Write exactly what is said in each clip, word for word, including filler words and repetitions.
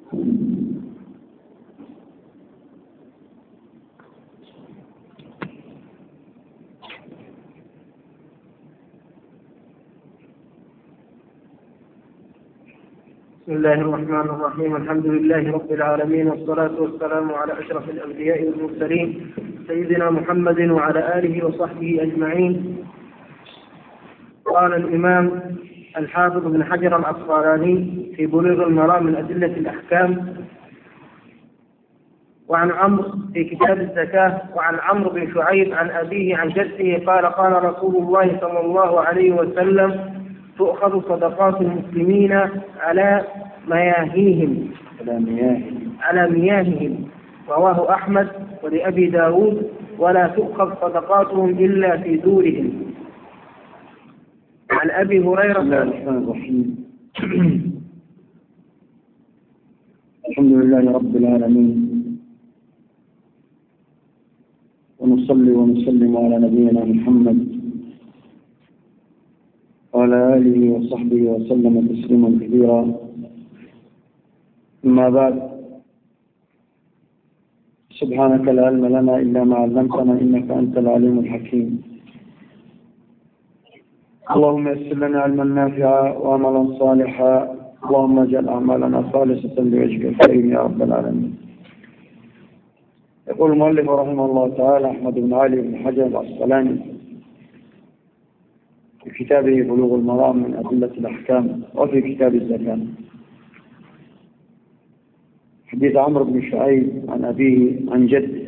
بسم الله الرحمن الرحيم. الحمد لله رب العالمين، والصلاة والسلام على أشرف الأنبياء والمرسلين سيدنا محمد وعلى آله وصحبه أجمعين. قال الإمام الحافظ بن حجر العسقلاني في بلوغ المرام من أدلة الأحكام: وعن عمرو في كتاب الزكاة، وعن عمرو بن شعيب عن أبيه عن جده قال: قال رسول الله صلى الله عليه وسلم: تؤخذ صدقات المسلمين على مياههم على مياههم على مياههم رواه أحمد ولأبي داود: ولا تؤخذ صدقاتهم إلا في دورهم. عن أبي هريرة. بسم الله الرحمن الرحيم. الحمد لله رب العالمين، ونصلي ونسلم على نبينا محمد وعلى آله وصحبه وسلم تسليما كثيرا. أما بعد، سبحانك لا علم لنا إلا ما علمتنا إنك أنت العليم الحكيم. اللهم يسر لنا علما نافعا وعملا صالحا، اللهم اجعل أعمالنا خالصة لوجهك الكريم يا رب العالمين. يقول المؤلف رحمه الله تعالى أحمد بن علي بن حجر العسقلاني في كتابه بلوغ المرام من أدلة الأحكام، وفي كتاب الزكاة، حديث عمرو بن شعيب عن أبيه عن جده.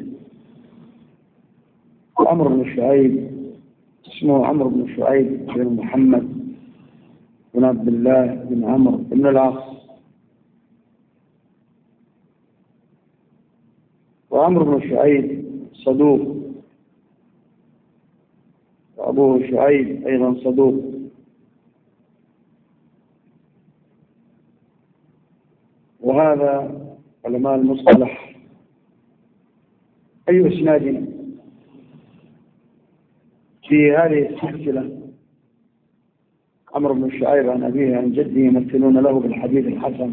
عمرو بن شعيب اسمه عمرو بن شعيب بن محمد بن عبد الله بن عمرو بن العاص. وعمرو بن شعيب صدوق، وأبوه شعيب أيضا صدوق. وهذا علماء المصطلح أي إسناد في هذه السلسلة عمرو بن شعيب عن أبيه عن جده يمثلون له بالحديث الحسن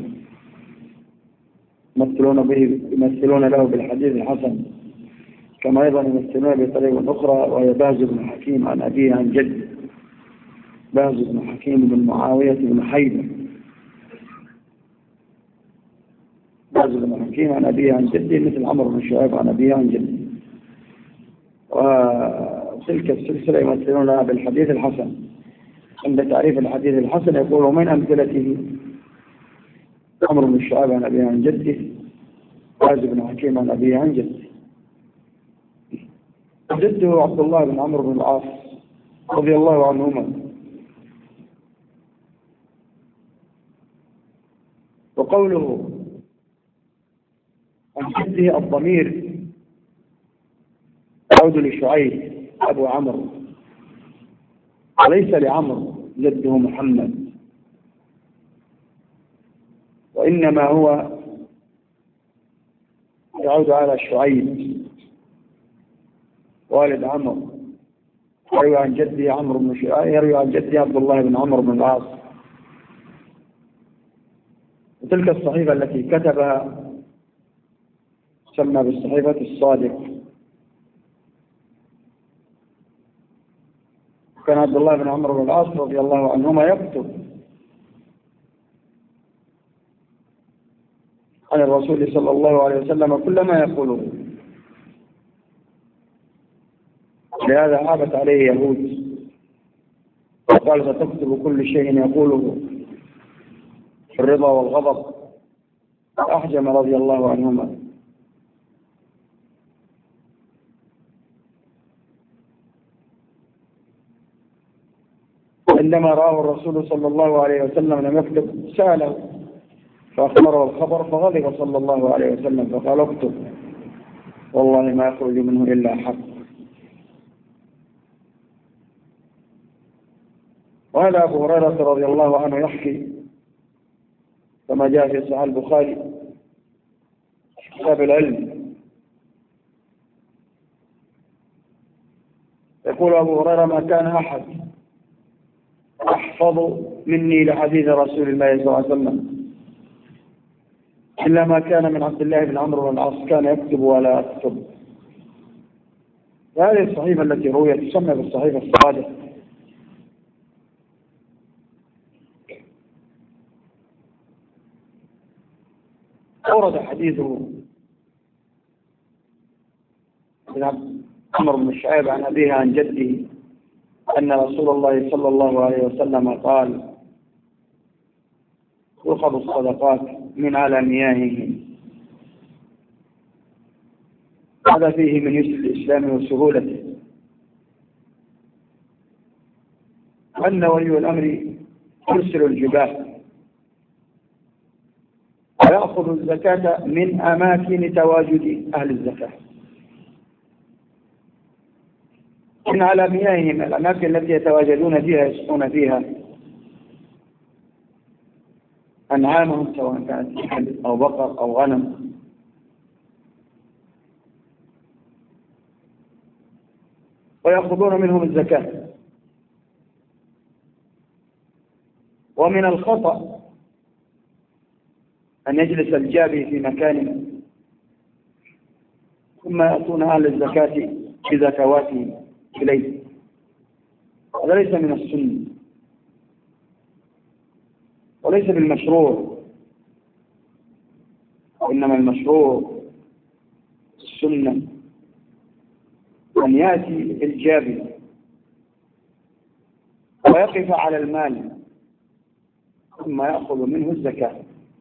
يمثلون به يمثلون له بالحديث الحسن كما أيضا يمثلون بطريقة أخرى، وهي باز بن حكيم عن أبيه عن جده، باز بن حكيم بن معاوية بن حيدة، باز بن حكيم عن أبيه عن جده مثل عمرو بن شعيب عن أبيه عن جده. وتلك السلسلة يمثلون لها بالحديث الحسن. عند تعريف الحديث الحسن يقول: ومن أمثلته عمرو بن شعيب عن أبيه عن جده، باز بن حكيم عن أبيه عن جده. جده عبد الله بن عمرو بن العاص رضي الله عنهما. وقوله عن جده الضمير يعود لشعيب أبو عمرو، وليس لعمرو جده محمد، وإنما هو يعود على شعيب والد عمرو، يروي عن جده عمرو بن شعيب، يروي عن جده عبد الله بن عمرو بن العاص. وتلك الصحيفة التي كتبها تسمى بالصحيفة الصادق. كان عبد الله بن عمرو بن العاص رضي الله عنهما يكتب عن الرسول صلى الله عليه وسلم كل ما يقوله. لهذا عابت عليه يهود وقال: ستكتب كل شيء يقوله في الرضا والغضب. أحجم رضي الله عنهما. عندما رآه الرسول صلى الله عليه وسلم لم يكتب سأله فأخبره الخبر، فغضب صلى الله عليه وسلم فقال: اكتب، والله ما يخرج منه إلا حق. وهذا أبو هريرة رضي الله عنه يحكي كما جاء في صحيح البخاري كتاب العلم، يقول أبو هريرة: ما كان أحد أحفظ مني لحديث رسول الله صلى الله عليه وسلم إلا ما كان من عبد الله بن عمرو بن العاص كان يكتب ولا يكتب. هذه الصحيفة التي رويت تسمى بالصحيفة الصادقة. أورد حديثه ابن عمرو بن شعيب عن أبيه عن جده أن رسول الله صلى الله عليه وسلم قال: تؤخذ الصدقات من على مياههم. هذا فيه من يسر الإسلام وسهولته، أن ولي الأمر يرسل الجباه ويأخذ الزكاة من أماكن تواجد أهل الزكاة، من على مياههم، الأماكن التي يتواجدون فيها يسقون فيها أنعامهم سواء كانت إبل أو بقر أو غنم، ويأخذون منهم الزكاة. ومن الخطأ أن يجلس الجابي في مكان ثم يأتون أهل الزكاة بزكواتهم إليه، هذا ليس من السنة وليس بالمشروع، وإنما المشروع السنة أن يأتي الجابي ويقف على المال ثم يأخذ منه الزكاة.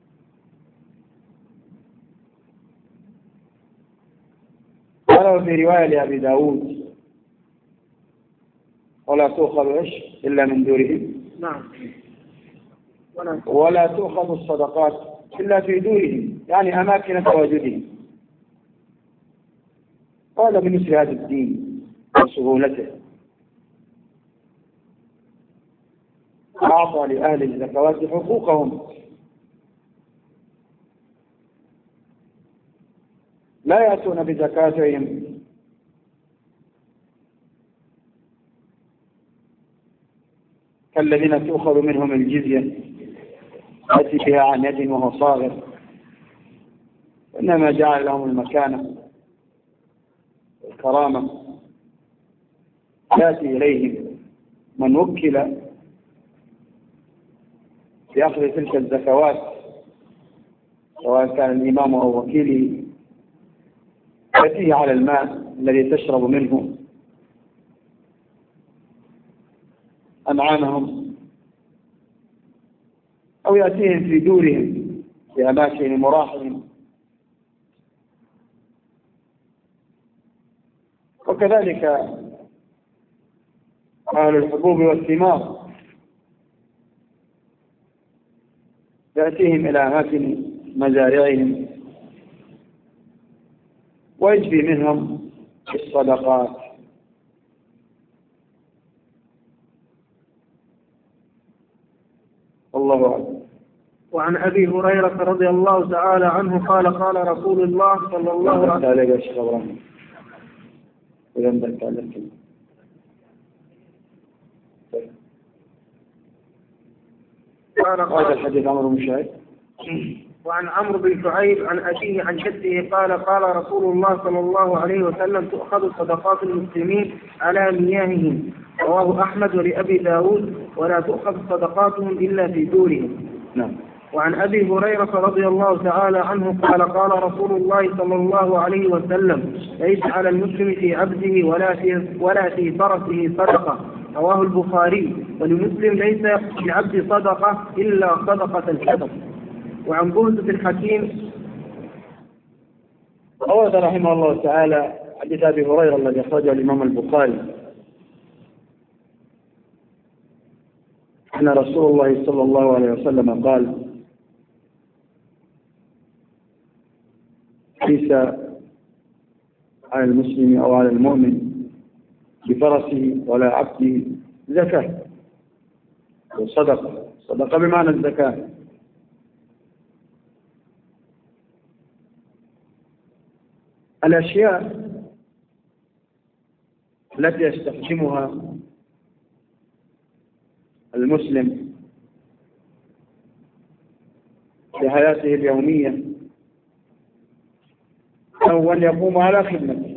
قال في رواية لأبي داود: ولا تؤخذ إيش إلا من دورهم. نعم. ولا تؤخذ الصدقات إلا في دورهم، يعني أماكن تواجدهم. قال من مثل هذا الدين وسهولته أعطى لأهل الزكوات حقوقهم، لا يأتون بزكاتهم كالذين تؤخذ منهم الجزية يأتي بها عن يد وهو صاغر، إنما جعل لهم المكانة والكرامة. يأتي إليهم من وكل بأخذ تلك الزكوات سواء كان الإمام أو وكيله، يأتيه على الماء الذي تشرب منه أنعامهم، أو يأتيهم في دورهم في أماكن مراحهم. وكذلك أهل الحبوب والثمار يأتيهم إلى أماكن مزارعهم ويجبي منهم الصدقات. الله أعلم. وعن أبي هريرة رضي الله تعالى عنه قال قال رسول الله صلى الله عليه وسلم هذا الحديث عمرو بن شعيب. وعن عمرو بن شعيب عن أبيه عن جده قال قال رسول الله صلى الله عليه وسلم تؤخذ صدقات المسلمين على مياههم، رواه أحمد ولأبي داود، ولا تؤخذ صدقاتهم إلا في دورهم. نعم. وعن أبي هريرة رضي الله تعالى عنه قال قال رسول الله صلى الله عليه وسلم ليس على المسلم في عبده ولا في ولا في فرسه صدقة، رواه البخاري. ولمسلم ليس في العبد صدقة إلا صدقة الحدث. وعن بهزة الحكيم أورد رحمه الله تعالى حديث أبي هريرة الذي أخرجه الإمام البخاري أن رسول الله صلى الله عليه وسلم قال: ليس على المسلم أو على المؤمن بفرسه ولا عبده زكاة وصدقة. صدقة بمعنى الزكاة. الأشياء التي يستخدمها المسلم في حياته اليومية له أن يقوم على خدمته.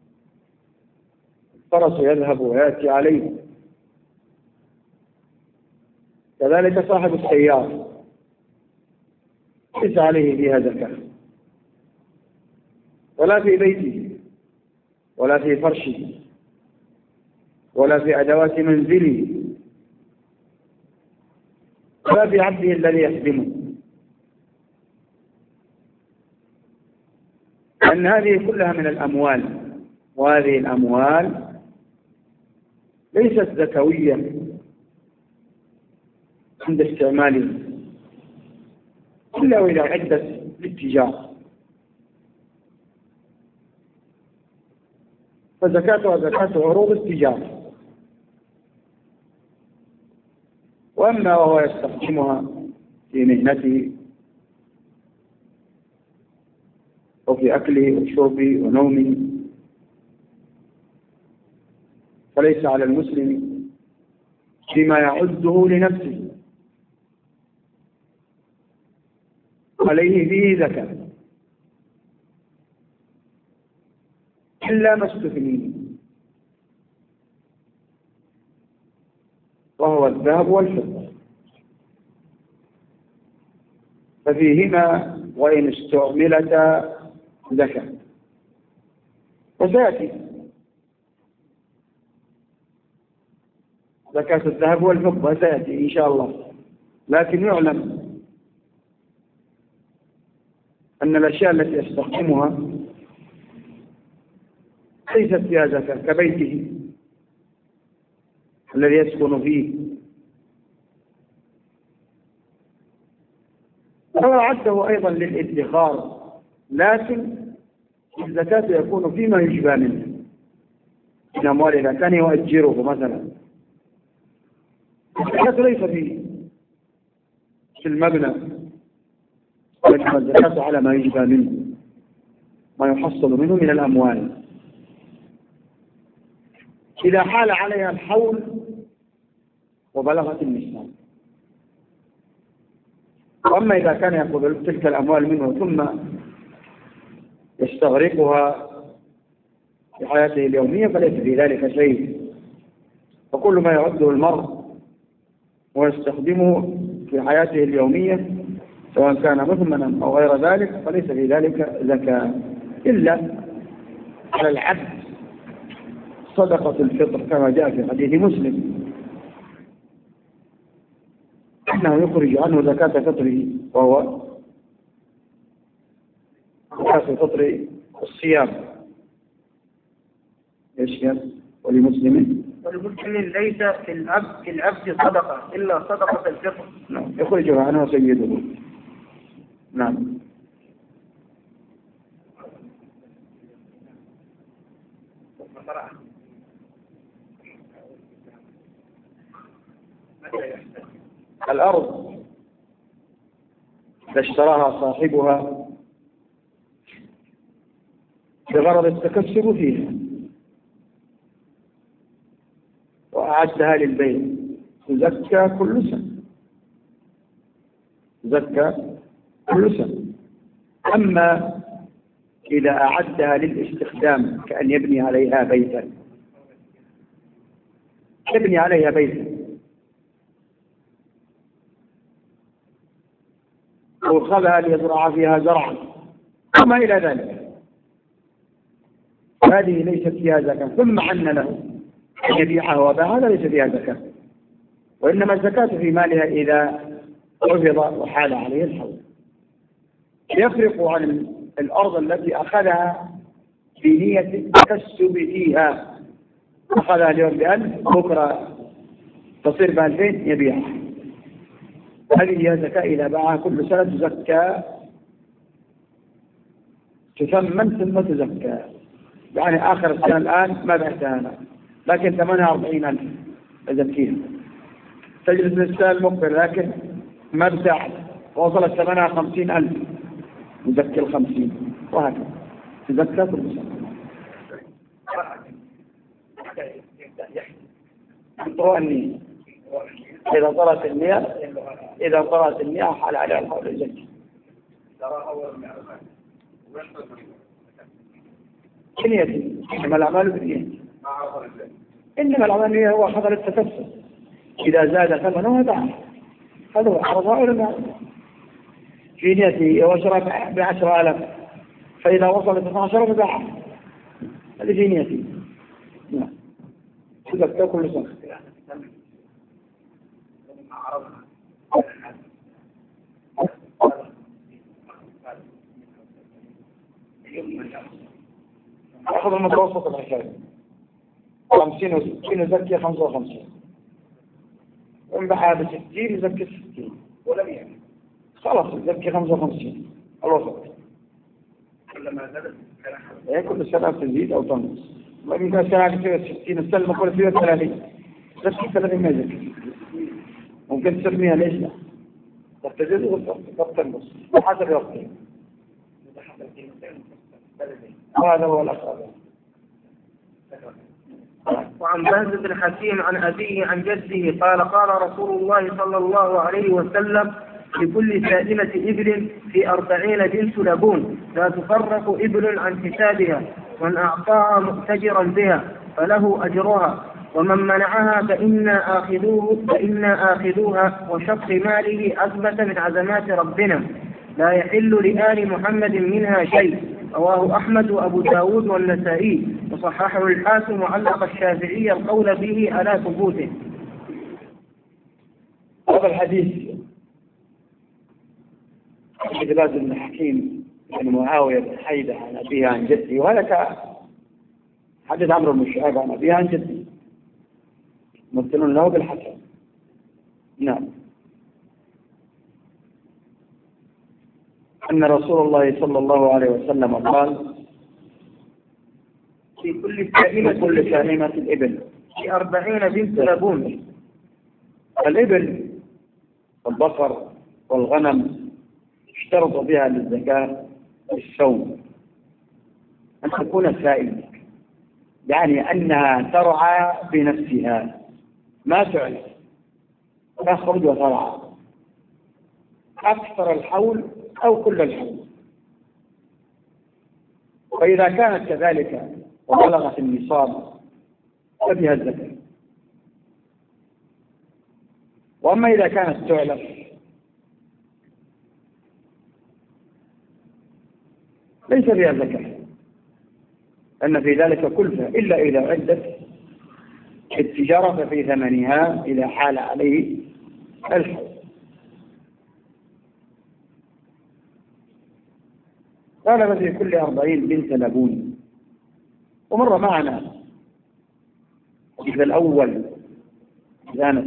الفرس يذهب ويأتي عليه، كذلك صاحب السيارة ليس عليه فيها زكاة، ولا في بيته ولا في فرشه ولا في أدوات منزله ولا في عبده الذي يخدمه، لأن هذه كلها من الأموال، وهذه الأموال ليست زكوية عند استعمالها إلا وإذا عدت للتجارة، فزكاتها زكاة عروض التجارة. وأما وهو يستخدمها في مهنته وفي أكله وشربه ونومه فليس على المسلم فيما يعده لنفسه عليه فيه زكاة إلا ما استثني، وهو الذهب والفضة، ففيهما وإن استعملتا زكاة. وسيأتي زكاة الذهب والفضة سيأتي إن شاء الله، لكن يعلم أن الأشياء التي يستخدمها ليست فيها زكاة، كبيته الذي يسكن فيه، هو أعده أيضا للادخار، لكن الزكاة يكون فيما يشبه منه من أموال، إذا كان يؤجره مثلا الزكاة ليس فيه في المبنى، وإنما الزكاة على ما يشبه منه، ما يحصل منه من الأموال إذا حال عليها الحول وبلغت النصاب. وأما إذا كان يأخذ تلك الأموال منه ثم يستغرقها في حياته اليومية فليس في ذلك شيء، فكل ما يعده المرء ويستخدمه في حياته اليومية سواء كان مثمنا أو غير ذلك فليس في ذلك زكاة، إلا على العبد صدقة الفطر كما جاء في حديث مسلم أنه يخرج عنه زكاة فطره، وهو زكاة فطر الصيام. ايش ولمسلم ولمسلم ليس في العبد في العبد صدقة إلا صدقة الفطر. نعم، يخرجها عنه سيده. نعم. الأرض إذا اشتراها صاحبها بغرض التكسب فيها وأعدها للبيع تزكى كل سنة، تزكى كل سنة. أما إذا أعدها للاستخدام كأن يبني عليها بيتا، يبني عليها بيتا وخذها ليزرع فيها زرعا وما إلى ذلك، هذه ليست فيها زكاة. ثم عن له أن يبيعها وباع، هذا ليس فيها زكاة، وإنما الزكاة في مالها إذا حفظ وحال عليه الحول. يفرق عن الأرض التي أخذها بنية التكسب فيها، أخذها اليوم بألف بكرة تصير بألفين يبيعها، هذه هي زكاة إذا باعها كل سنة تزكى، تثمن ثم تزكى. يعني آخر السنة الآن ما بعتها أنا لكن ثمنها أربعين ألف أزكيها، تجلس للسنة المقبل لكن ما بتاعت وصلت ثمنها خمسين ألف تزكي الخمسين، وهكذا تزكى كل سنة. انطروا النية، إذا طرت النية إذا طرت النية حال عليها الحول الزكي. بنيته، إنما الأعمال بالنيات. إنما الأعمال هو خطر التكسر، إذا زاد ثمنه باع، هذا هو عرضها ولا باع. في نيته وشرى بعشرة آلاف، فإذا وصلت اثنا عشر فباع، هذه في نيته. نعم. تذكر كل سنة. أخذ المتوسط العشرين، خمسين وستين يزكي خمسة وخمسين، وإن بحى بستين يزكي ستين، ولا مئة، خلاص يزكي خمسة وخمسين الوسط. كلما زادت إيه كل سنة تزيد أو تنقص. وإن سنة فيها ستين السنة كل فيها ثلاثين، زكي ثلاثين ما يزكي. ممكن تسميها ليش لا؟ قد تزيد وقد تنقص وحسب يوقتين. وهذا هو الأصل. وعن بهز بن حكيم عن أبيه عن جده قال قال رسول الله صلى الله عليه وسلم لكل سائمة إبل في أربعين بنت لبون لا تفرق إبل عن حسابها، من أعطاها مؤتجرا بها فله أجرها، ومن منعها فإنا آخذوه فإنا آخذوها، وشق ماله عزمة من عزمات ربنا لا يحل لآل محمد منها شيء. رواه أحمد وأبو داود والنسائي، وصححه الحاكم وعلق الشافعي القول به على ثبوته. هذا الحديث حديث بهز بن حكيم عن معاوية بن حيدة عن أبيه عن جده، وهذا حديث عمرو بن شعيب عن أبيه عن جده، مثل له بالحسن. نعم. أن رسول الله صلى الله عليه وسلم قال في كل سائمة كل سائمة الإبل في أربعين بنت لبون. الإبل والبقر والغنم اشترط بها للزكاة الصوم، أن تكون سائمة، يعني أنها ترعى بنفسها ما تعلم، تخرج وترعى أكثر الحول أو كل الحول. وإذا كانت كذلك وبلغت النصاب فبها الزكاة. وأما إذا كانت تعلم ليس بها زكاة، أن في ذلك كلفة إلا إذا عدت التجارة في ثمنها إذا حال عليه الحول. قال في كل أربعين بنت لبون. ومر معنا إذا الأول كانت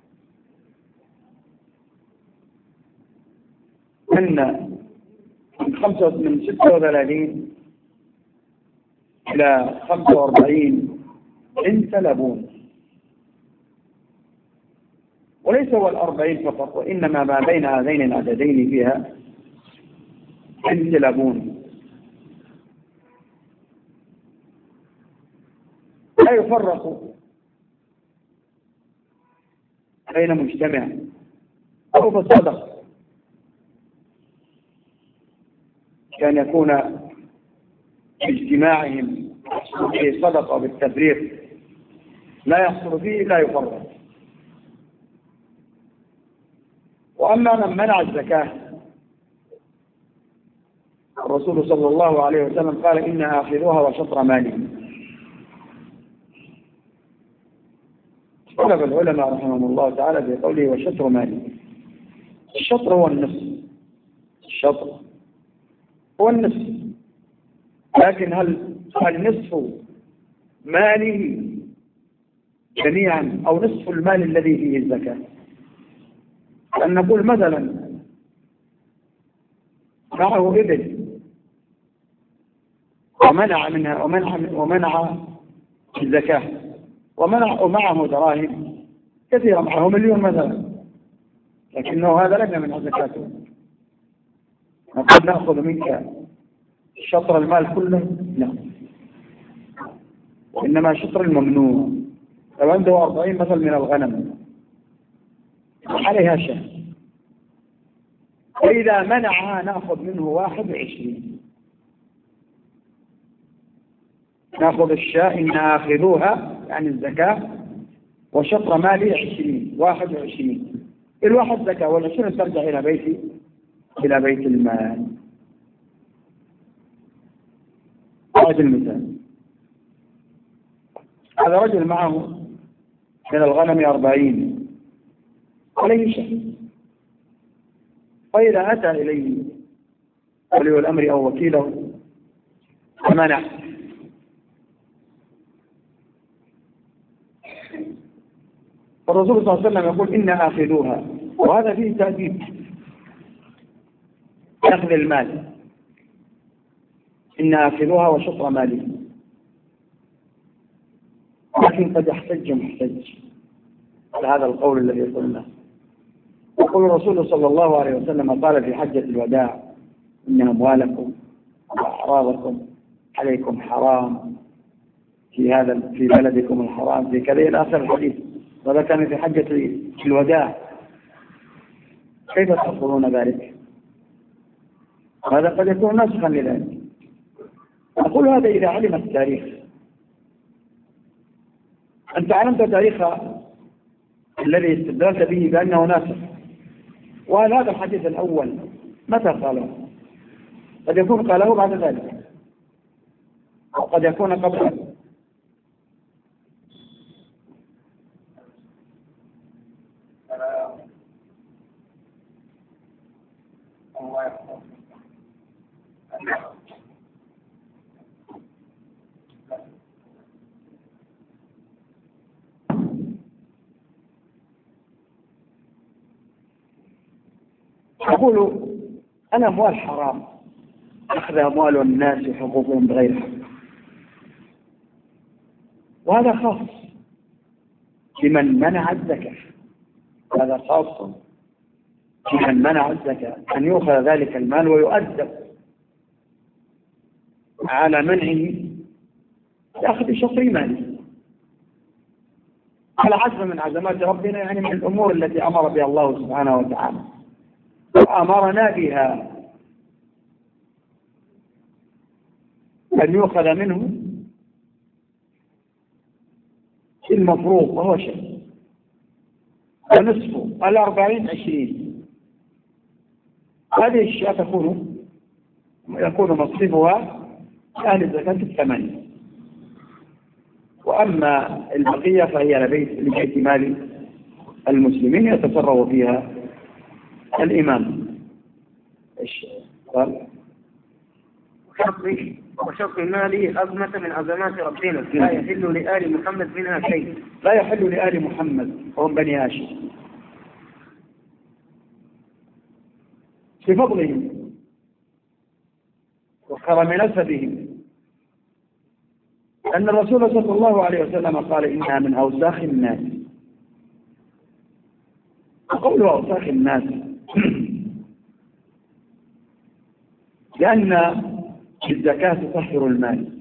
أن من خمسة من ستة وثلاثين إلى خمسة وأربعين بنت لبون، وليس هو الأربعين فقط، وإنما ما بين هذين العددين فيها بنت لبون. لا يفرق بين مجتمع أو بالصدق، كان يكون اجتماعهم في صدقة بالتفريق لا يحصل فيه لا يفرق. وأما من منع الزكاة الرسول صلى الله عليه وسلم قال إنها آخذوها وشطر ماله. طلب العلماء رحمهم الله تعالى في قوله وشطر ماله. الشطر هو النصف، الشطر هو النصف، لكن هل النصف ماله جميعا أو نصف المال الذي فيه الزكاة؟ أن نقول مثلا معه إبل ومنع منها ومنع ومنع الزكاة، ومنع ومعه دراهم كثيرة، معه مليون مثلا، لكنه هذا لم يمنع زكاته. نقول نأخذ منك شطر المال كله؟ لا، إنما شطر الممنوع. لو عنده أربعين مثل من الغنم عليها شهر، وإذا منعها نأخذ منه واحد وعشرين. نأخذ الشاة إن آخذوها يعني الزكاة، وشطر مالي عشرين، واحد وعشرين. الواحد زكاة والعشرين ترجع إلى بيت إلى بيت المال. هذا المثال. هذا رجل معه من الغنم أربعين عليه شيء، فإذا أتى إليه ولي الأمر أو وكيله فمنع، فالرسول صلى الله عليه وسلم يقول إنا آخذوها، وهذا فيه تأديب أخذ المال، إنا آخذوها وشطر ماله. لكن قد يحتج محتج على هذا القول الذي قلنا. يقول الرسول صلى الله عليه وسلم قال في حجة الوداع إن أموالكم وأعراضكم عليكم حرام في هذا في بلدكم الحرام في كذا إلى آخر الحديث. وهذا كان في حجة الوداع. كيف تقولون ذلك؟ هذا قد يكون نسخا لذلك. أقول هذا إذا علم التاريخ. أنت علمت تاريخ الذي استدلت به بأنه ناسخ، وهل هذا الحديث الأول متى قاله؟ قد يكون قاله بعد ذلك، وقد يكون قبله. أقول أنا أموال حرام، أخذ أموال الناس وحقوقهم بغير حق، وهذا خاص بمن منع الزكاة. هذا خاص بمن منع الزكاة، أن يؤخذ ذلك المال ويؤدب على منعه لأخذ شطر ماله. على عزم من عزمات ربنا، يعني من الأمور التي أمر بها الله سبحانه وتعالى وأمرنا بها أن يؤخذ منه المفروض وهو شيء، ونصفه الأربعين عشرين. هذه الشيء تكون يكون مصرفها أهل الزكاة الثمانية، وأما البقية فهي لبيت لبيت مال المسلمين يتصرف فيها الإمام. إيش قال؟ وشق ماله أزمة من عزمات ربنا لا يحل لآل محمد منها شيء. لا يحل لآل محمد وهم بني هاشم بفضلهم وكرم نسبهم، أن الرسول صلى الله عليه وسلم قال إنها من أوساخ الناس. وقول أوساخ الناس لأن الزكاة تطهر المال،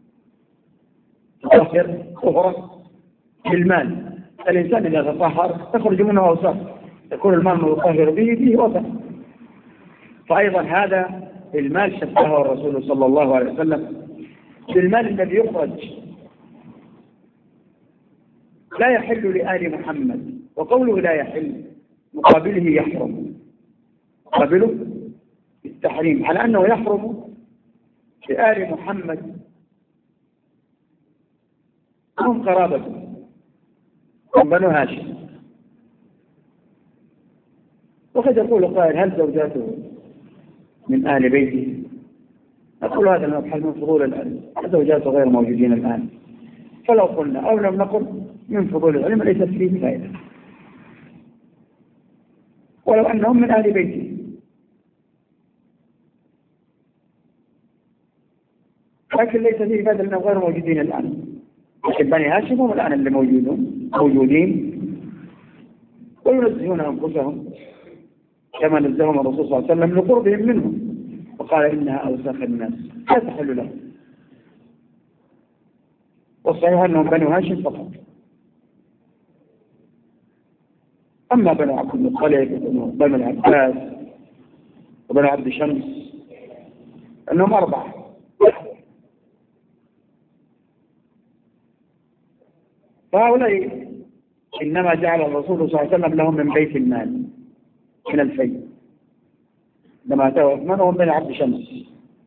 تطهر طهرة بالمال. الإنسان إذا تطهر تخرج منه أوساخ، يكون المال المطهر به فيه وسخ. فأيضا هذا المال شبهه الرسول صلى الله عليه وسلم بالمال الذي يخرج لا يحل لآل محمد. وقوله لا يحل مقابله يحرم، مقابله التحريم، على أنه يحرم لآل محمد هم قرابته هم بنو هاشم. وقد يقول قائل هل زوجاته من آل بيته؟ نقول هذا المبحث من فضول العلم، زوجاته غير موجودين الآن، فلو قلنا أو لم نقل من فضول العلم ليست فيه فائدة، ولو أنهم من آل بيته. لكن ليس فيه فائدة لأنهم غير موجودين الآن، لكن بني هاشم هم الآن اللي موجودون موجودين وينزهون أنفسهم كما نزههم الرسول صلى الله عليه وسلم لقربهم منهم، وقال إنها أوساخ الناس لا تحل لهم. والصحيح أنهم بنو هاشم فقط. أما بنو عبد المطلب وبنو العباس وبنو عبد شمس أنهم أربعة، فهؤلاء إنما جعل الرسول صلى الله عليه وسلم لهم من بيت المال من الفيء لما أتوا عثمان وهم بني عبد شمس.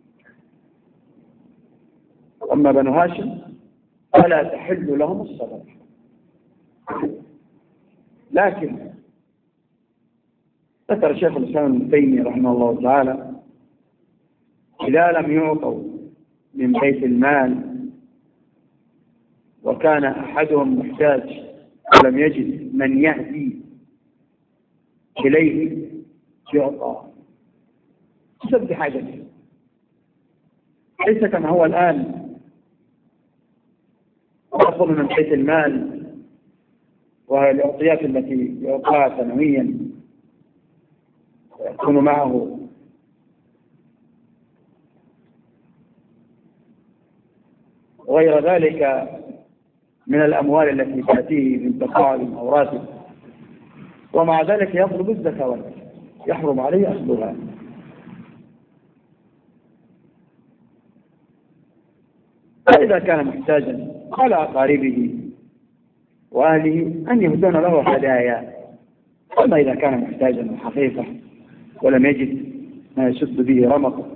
أما بنو هاشم فلا تحل لهم الصدقة. لكن ذكر شيخ الإسلام ابن تيمية رحمه الله تعالى إذا لم يعطوا من بيت المال وكان أحدهم محتاج ولم يجد من يهدي إليه يعطى بسبب حاجته، ليس كما هو الآن يأخذ من بيت المال وهي الأعطيات التي يعطاها سنويا ويكون معه وغير ذلك من الأموال التي تأتيه من تقاعد أو راتب، ومع ذلك يطلب الزكوات يحرم عليه أخذها. فإذا كان محتاجا على أقاربه وأهله أن يهدون له هدايا. أما إذا كان محتاجا حقيقة ولم يجد ما يسد به رمقه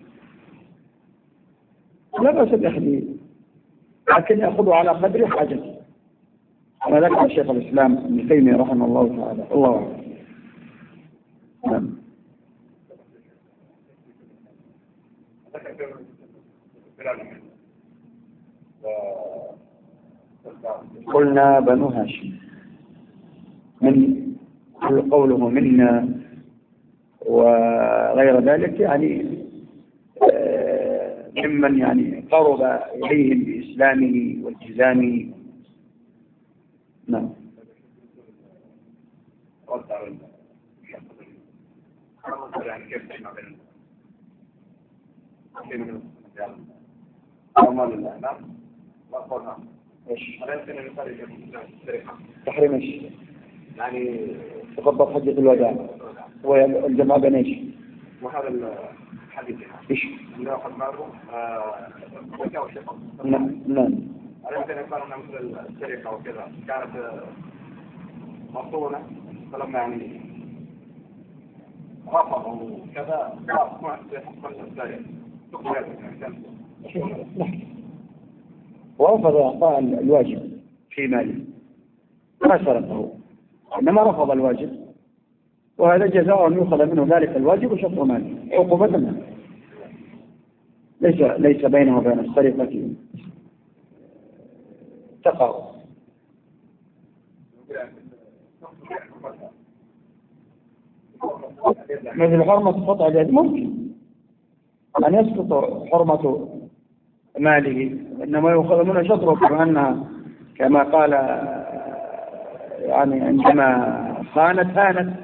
لا بأس بأخذه، لكن يأخذه على قدر حاجته. كما ذكر شيخ الإسلام ابن تيمية رحمه الله تعالى. الله أعلم. نعم. قلنا بنو هاشم من قوله منا وغير ذلك يعني ممن يعني قرب إليهم بإسلامه والتزامه. نعم. تحريم ايش؟ يعني تقبض حجة الوداع والجماعة بين ايش؟ وهذا الحديث ايش؟ انه ياخذ معه زكاة وشقة. نعم نعم. أليس يقال أن مثل السرقة وكذا كانت مصونة فلما يعني رفضوا كذا رفضوا حكم السرقة ورفض إعطاء الواجب في ماله ما سرقه، إنما رفض الواجب، وهذا جزاء أن يؤخذ منه ذلك الواجب وشطر ماله عقوبة منه. ليس ليس بينه وبين السرقة تقارب. مثل حرمة قطع اليد ممكن أن يسقط حرمة ماله، إنما يؤخذ منه شطره كما أنها كما قال يعني عندما خانت هانت،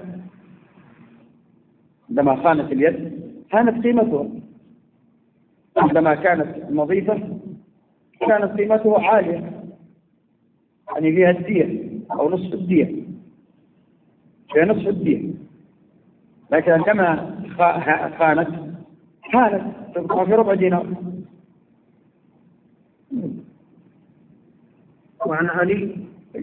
عندما خانت اليد هانت قيمتها، عندما كانت نظيفة كانت قيمته عالية، يعني فيها الدية أو نصف الدية، فيها نصف الدية. لكن عندما خانت هانت تبقى في ربع دينار. وعن علي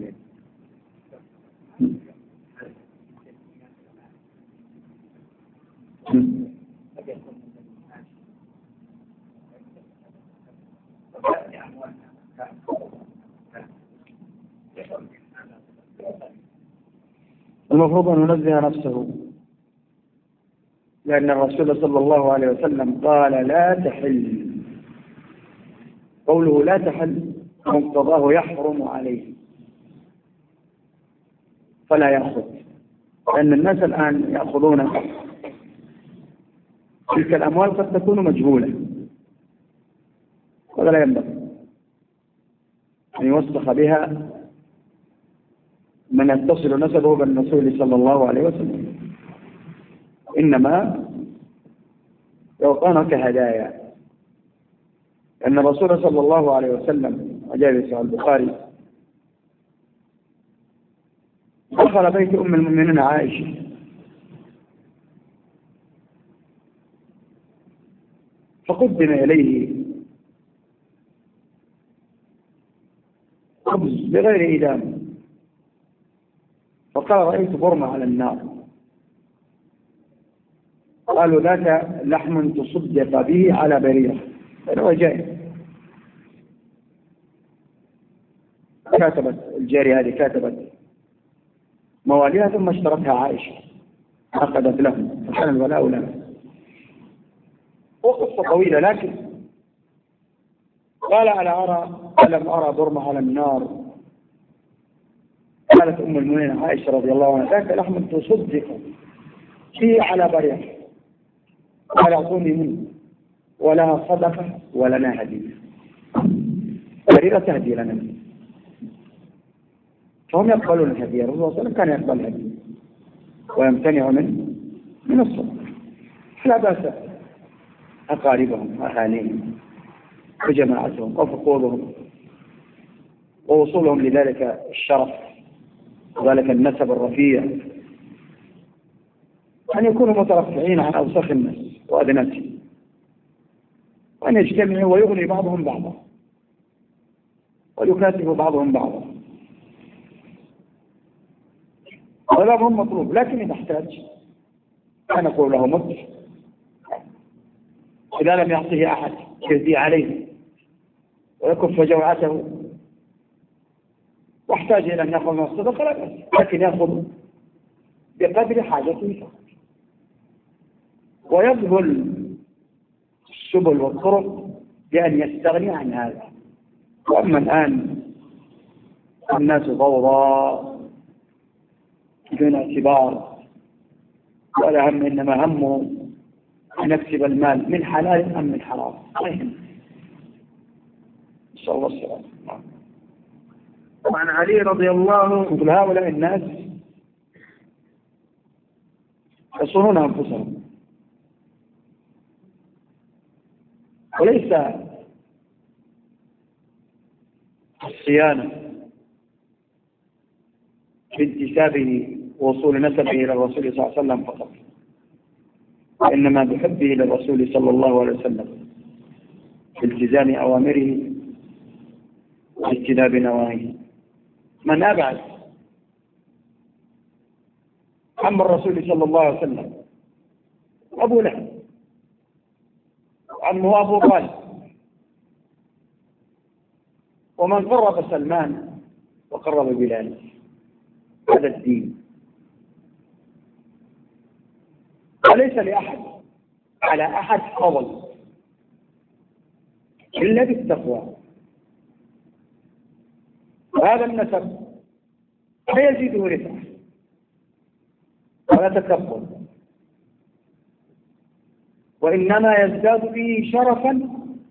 المفروض أن ينزه نفسه، لأن الرسول صلى الله عليه وسلم قال لا تحل. قوله لا تحل مقتضاه يحرم عليه فلا يأخذ، لأن الناس الآن يأخذون تلك الأموال قد تكون مجهولة، ولا لا ينبغي أن يوثق بها من يتصل نسبه بالرسول صلى الله عليه وسلم، إنما يعطون كهدايا. أن الرسول صلى الله عليه وسلم وجاء في البخاري دخل بيت أم المؤمنين عائشة فقدم إليه خبز بغير إدام، فقال رأيت برمة على النار. قالوا ذاك لحم تصدق به على بريرة. فهو جاي كاتبت الجارية هذه كاتبت مواليها ثم اشترتها عائشة عقدت لهم فكان الولاء لها. وقصة طويلة، لكن قال ألا أرى ألم أرى برمة على النار. قالت أم المؤمنين عائشة رضي الله عنها ذاك لحم تصدق فيه على بريرة. قال اعطوني منه ولها صدقة ولنا هدية. بريرة تهدي لنا، فهم يقبلون الهدية. الرسول صلى الله عليه وسلم كان يقبل الهدية ويمتنع من من الصدقة. لا بأس أقاربهم وأهاليهم وجماعتهم وفقودهم ووصولهم لذلك الشرف وذلك النسب الرفيع أن يكونوا مترفعين عن أوساخ الناس وأدناتهم، وأن يجتمعوا ويغني بعضهم بعضا ويكاتب بعضهم بعضا. هذا هو مطلوب، لكن إذا احتاج أن نقول له مت إذا لم يعطيه أحد يهدي عليه ويكف جوعته واحتاج إلى أن يأخذ من الصدقة لا بأس، لكن يأخذ بقدر حاجته فقط ويبذل السبل والطرق بأن يستغني عن هذا. وأما الآن الناس ضوضاء بدون اعتبار، ولا هم إنما همه أن يكسب المال من حلال أم من حرام. نسأل الله السلامة. وعن علي رضي الله مثل هؤلاء الناس يصونون أنفسهم، وليس الصيانة بانتسابه ووصول نسبه إلى الرسول صلى الله عليه وسلم فقط، وإنما بحبه للرسول صلى الله عليه وسلم بالتزام أوامره واجتناب نواهيه. من أبعد عم الرسول صلى الله عليه وسلم أبو لهب، عمه أبو طالب، ومن قرب سلمان وقرب بلال. هذا الدين، وليس لأحد على أحد فضل إلا بالتقوى. وهذا النسب لا يزيده رفعة ولا تكبر، وإنما يزداد به شرفا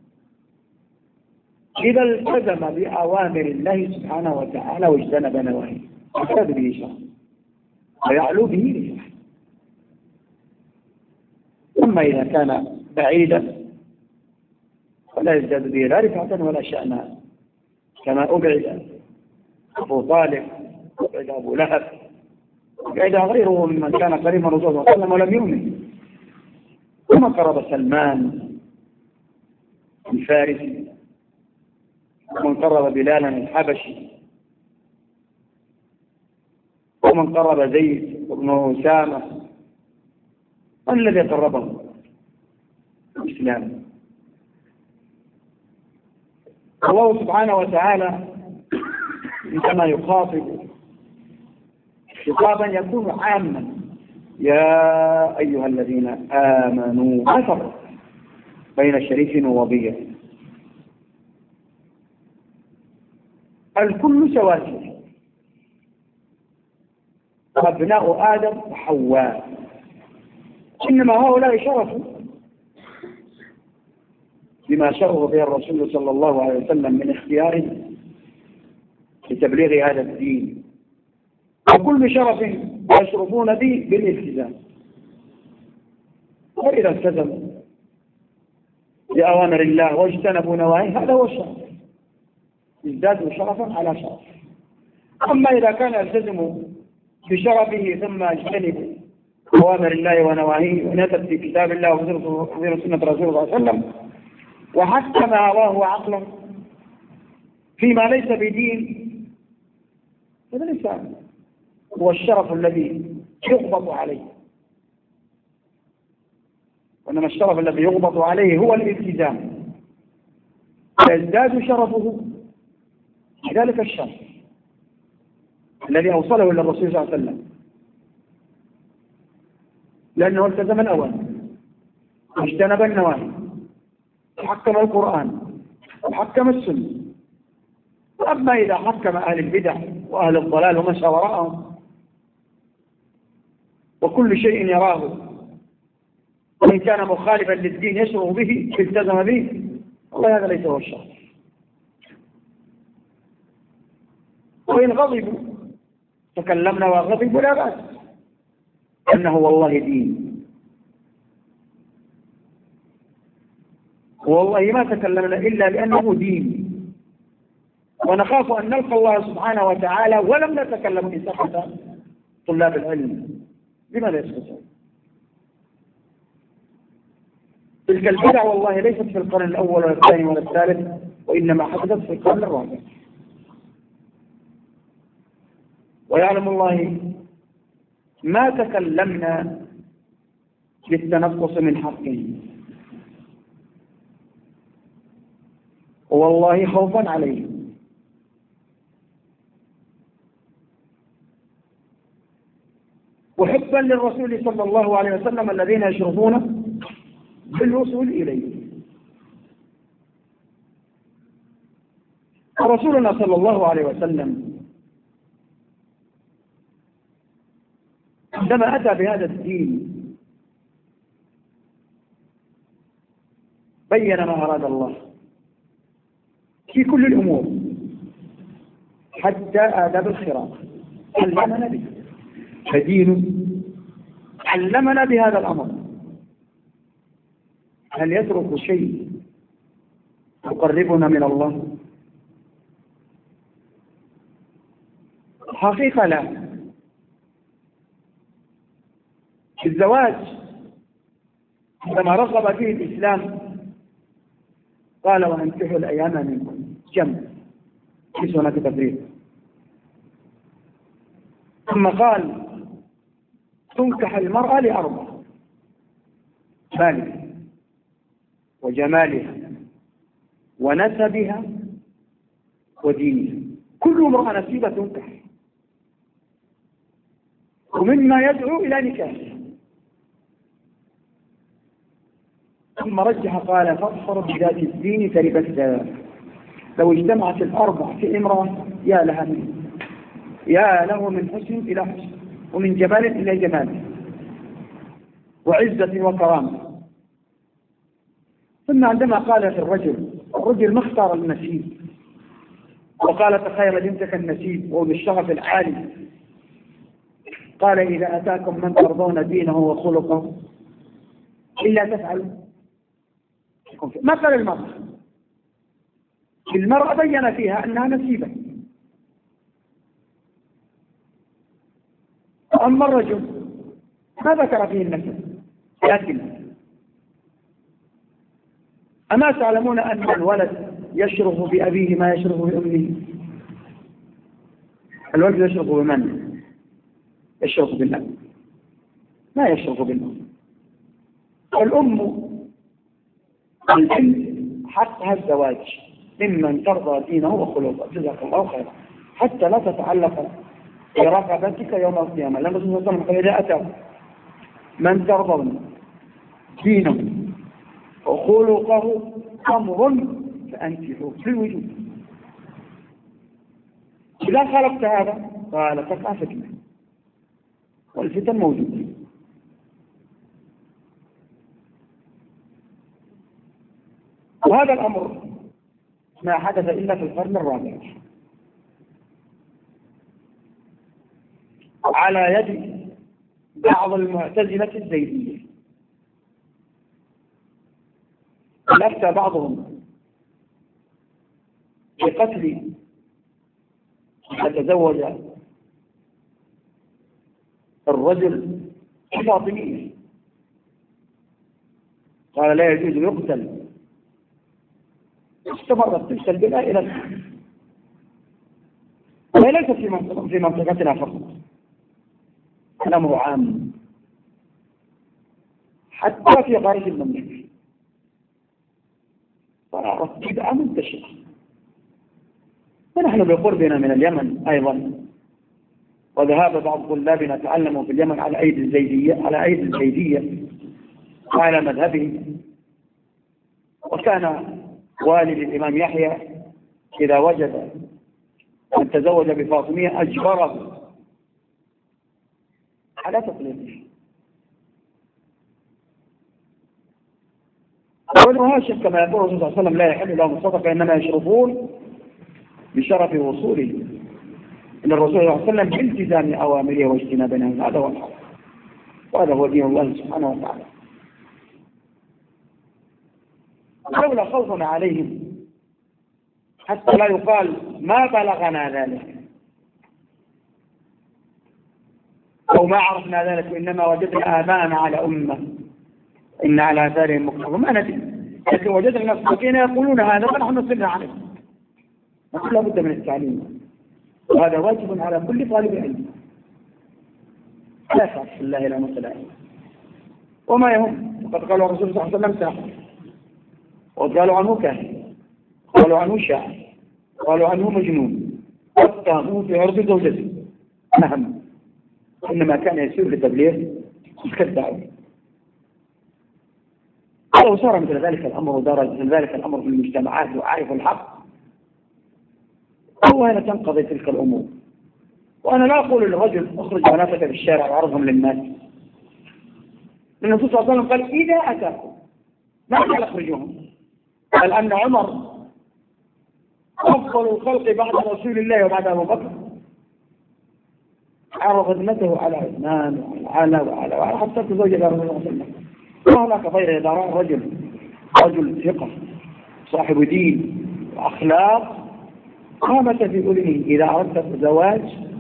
إذا التزم بأوامر الله سبحانه وتعالى واجتنب نواهيه، يزداد به شرفا ويعلو به رفعة. أما إذا كان بعيدا فلا يزداد به لا رفعة ولا شأنا، كما أبعد أبو طالب وأبعد أبو لهب وأبعد غيره ممن كان قريبا من رسول الله صلى الله عليه وسلم ولم يؤمن. ثم قرب سلمان الفارسي، ومن قرب بلالا الحبشي، ومن قرب زيد بن أسامة. من الذي قربه؟ الإسلام. الله سبحانه وتعالى عندما يخاطب خطابا يكون عاما: يا أيها الذين آمنوا ما فرق بين شريك ووضيع، الكل سواسية، أبناء آدم وحواء، إنما هؤلاء شرفوا بما شرف به الرسول صلى الله عليه وسلم من اختياره لتبليغ هذا الدين، وكل شرف يشرفون به بالالتزام. وإذا التزموا بأوامر الله واجتنبوا نواهيه هذا هو الشرف، ازدادوا شرفا على شرف. أما إذا كان يلتزم بشرفه ثم يجتنب أوامر الله ونواهيه ونتت في كتاب الله وفي سنة رسول الله صلى الله عليه وسلم وحكم هواه وعقله فيما ليس بدين هذا ليس هو الشرف الذي يغضب عليه، وإنما الشرف الذي يغضب عليه هو الالتزام، فيزداد شرفه بذلك الشرف الذي أوصله إلى الرسول صلى الله عليه وسلم، لأنه التزم الأوامر واجتنب النواهي وحكم القرآن وحكم السنة. وأما إذا حكم أهل البدع وأهل الضلال ومشى وراءهم وكل شيء يراه وإن كان مخالفا للدين يشرع به التزم به، والله هذا ليس هو الشرع. وإن غضبوا تكلمنا وغضبوا لا بأس، أنه والله دين، والله ما تكلمنا إلا لأنه دين، ونخاف أن نلقى الله سبحانه وتعالى ولم نتكلم في ساحة طلاب العلم. لماذا يسكتون؟ تلك البدع والله ليست في القرن الأول ولا الثاني ولا الثالث، وإنما حدثت في القرن الرابع. ويعلم الله ما تكلمنا للتنقص من حقه، والله خوفا عليه. وحبا للرسول صلى الله عليه وسلم الذين يشرفون بالوصول إليه. ورسولنا صلى الله عليه وسلم عندما أتى بهذا الدين بين ما أراد الله في كل الأمور حتى آداب الخراق علمنا به، فدين علمنا بهذا الأمر. هل يترك شيء يقربنا من الله؟ حقيقة لا. الزواج عندما رغب فيه الإسلام قال وأنكحوا الأيام منكم، جمع ليس هناك تفريق. ثم قال تنكح المرأة لأربع: مالها وجمالها ونسبها ودينها. كل امرأة نسيبة تنكح، ومما يدعو إلى نكاحها. ثم رجح قال فاظفر بذات الدين تربت يداك. لو اجتمعت الأربع في امرأة يا لها من يا له من حسن إلى حسن، ومن جمال إلى جمال، وعزة وكرامة. ثم عندما قال في الرجل الرجل ما اختار النسيب، وقال تخيل بنتك النسيب وهو بالشرف العالي، قال إذا أتاكم من ترضون دينه وخلقه إلا تفعلوا. ما قال المرأة، المرأة بين فيها أنها نسيبة. أما الرجل ما ذكر فيه النسب، لكن أما تعلمون أن الولد يشرف بأبيه ما يشرف بأمه؟ الولد يشرف بمن؟ يشرف بالله، ما يشرف بالله. والأم البنت حقها الزواج ممن ترضى دينه وخلقه، جزاك الله خيرا، حتى لا تتعلق برغبتك يوم القيامة. لما صلى الله عليه وسلم إذا أتى من ترضون دينه وخلقه أمر فأنكحوا في الوجود. إذا خالفت هذا قال تقع فتنة، والفتن موجودة. وهذا الأمر ما حدث إلا في القرن الرابع على يد بعض المعتزلة الزيدية. أفتى بعضهم بقتل يتزوج الرجل فاطمية، قال لا يجوز يقتل. استمرت تلك البلاء إلى الآن، وهي ليست في منطقة في منطقتنا فقط، الأمر عام حتى في خارج المملكة، صارت بدعة منتشرة. ونحن بقربنا من اليمن أيضا، وذهاب بعض طلابنا تعلموا في اليمن على أيدي الزيدية على أيدي الزيدية وعلى مذهبه. وكان والد الإمام يحيى إذا وجد أن تزوج بفاطمية أجبره على تقليده. وابن هاشم كما يقول الرسول صلى الله عليه وسلم لا يحل لهم الصدقة إنما يشرفون بشرف وصوله إن الرسول صلى الله عليه وسلم بالتزام أوامره واجتناب نهيه. هذا هو الحق، وهذا هو دين الله سبحانه وتعالى. لولا خوفنا عليهم حتى لا يقال ما بلغنا ذلك أو ما عرفنا ذلك وإنما وجدنا آباءنا على أمة إن على آثارهم مقتدون، ما ندري، لكن وجدنا المسلمين يقولون هذا فنحن نصرنا عليه. نقول لا بد من التعليم، وهذا واجب على كل طالب علم. لا تعرف الله لا مثل عليه وما يهم. وقد قالوا الرسول صلى الله عليه وسلم ساحر، وقالوا عنه كاهن، قالوا عنه شاعر، قالوا عنه مجنون، واتهموه في عرض زوجته. نعم، إنما كان يسير لتبليغ الدعوة. ولو صار مثل ذلك الأمر ودار مثل ذلك الأمر في المجتمعات وعارف الحق، هو هنا تنقضي تلك الأمور. وأنا لا أقول للرجل اخرج بناتك في الشارع وعرضهم للناس، لأن الرسول صلى الله عليه وسلم قال إذا أتاكم ما قال اخرجوهم، قال أن عمر أفضل الخلق بعد رسول الله وبعد أبو بكر عرض ابنته على عثمان وعلى وعلى وعلى حتى تزوج الى رسول الله صلى الله عليه وسلم. وهناك غير إذا رأى رجل رجل ثقة صاحب دين وأخلاق قامت في أذنه إذا أردت الزواج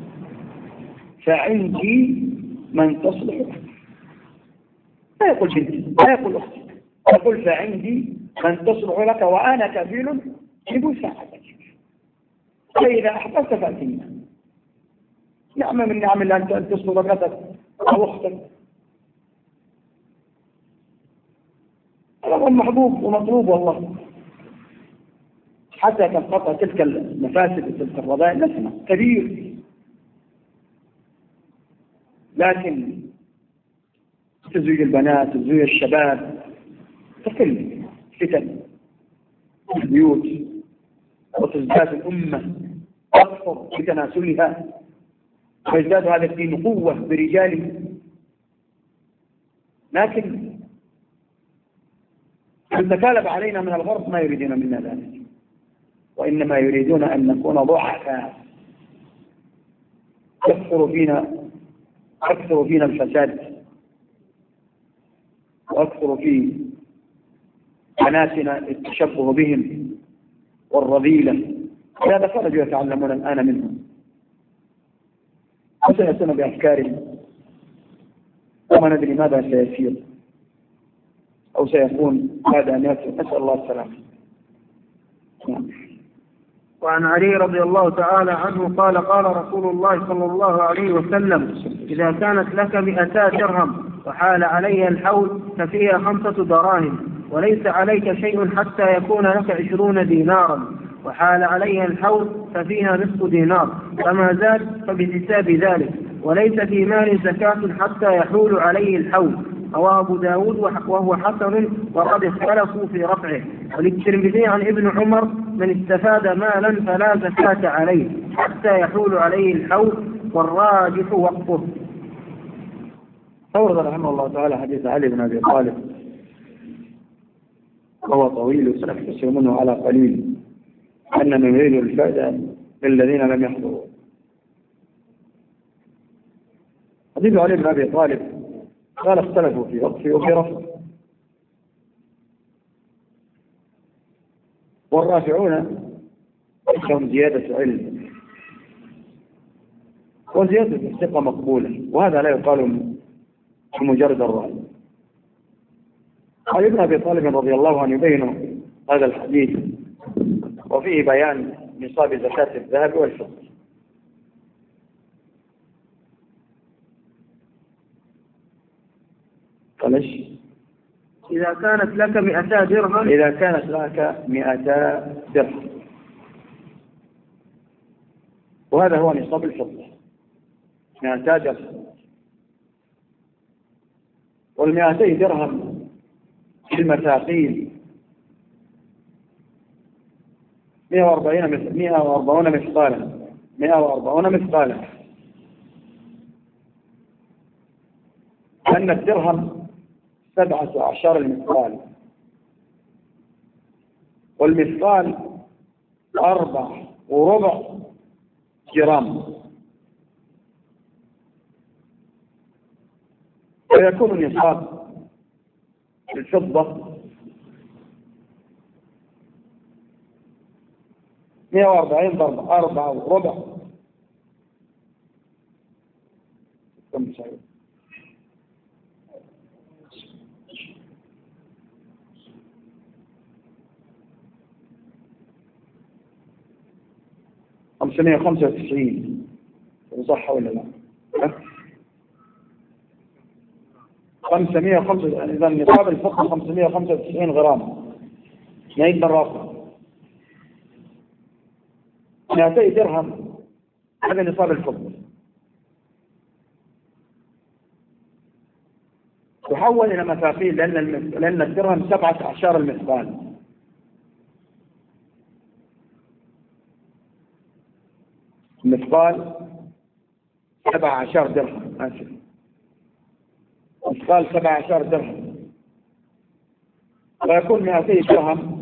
فعندي من تصلح لك. لا يقول بنتي، لا يقول أختي، يقول فعندي من تصلح لك وأنا كفيل بمساعدتك، فإذا أحببت فأتينا. نعم من نعم الله أن تصلح ابنتك أو أختك، هذا هو المحبوب ومطلوب والله، حتى تنقطع تلك المفاسد وتلك الرذائل. نسمع كبير، لكن تزويج البنات تزويج الشباب تقل فتن البيوت، وتزداد الأمة أكثر بتناسلها، ويزداد هذا الدين قوة برجاله. لكن تتكالب علينا من الغرب ما يريدون منا ذلك، وإنما يريدون أن نكون ضعفاء، يكثر فينا أكثر فينا الفساد، وأكثر في بناتنا التشبه بهم والرذيلة. هذا خرجوا يتعلمون الآن منهم وسيأتون بأفكارهم، وما ندري ماذا سيصير أو سيكون بعد أن يأتي. نسأل الله السلامة. نعم. وعن علي رضي الله تعالى عنه قال قال رسول الله صلى الله عليه وسلم إذا كانت لك مئتا درهم وحال عليها الحول ففيها خمسة دراهم وليس عليك شيء حتى يكون لك عشرون دينارا، وحال عليها الحول ففيها نصف دينار، فما زاد فبحساب ذلك، وليس في مال زكاة حتى يحول عليه الحول. رواه أبو داود وهو حسن وقد اختلفوا في رفعه. وللترمذي عن ابن عمر من استفاد مالا فلا زكاة عليه حتى يحول عليه الحول والراجح وقفه. أورد رحمه الله تعالى حديث علي بن أبي طالب وهو طويل وسنختصر منه على قليل، أننا نريد الفائدة للذين لم يحضروا. حديث علي بن أبي طالب قال اختلفوا في وقفه وفي رفعه، والرافعون لهم زيادة علم وزيادة الثقة مقبولة، وهذا لا يقال بمجرد الرأي. علي بن أبي طالب رضي الله عنه يبين هذا الحديث وفيه بيان نصاب زكاة الذهب والفضة. فلش إذا كانت لك مئتا درهم إذا كانت لك مئتا درهم، وهذا هو نصاب الفضة، مئتا درهم. والمئتي درهم في المثاقيل مئة وأربعين مئة وأربعون مثقالا مئة وأربعون مثقالا، لأن الدرهم سبعة عشر المثقال، والمثقال أربع وربع جرام، ويكون النصاب الفضة مئة وأربعين ضرب أربعة وربع كم تساوي؟ خمسمائة وخمسة وتسعين، صح ولا لا؟ خمسمائة وخمسة، إذا نصاب الفضة خمسمائة وخمسة وتسعين غرام. نعيد مرة أخرى، مئتي درهم هذا نصاب الفضة، تحول إلى مثاقيل لأن لأن الدرهم سبعة أعشار المثقال. المثقال سبعة عشر درهم، آسف، مثقال سبعة عشر درهم، ويكون مئتي درهم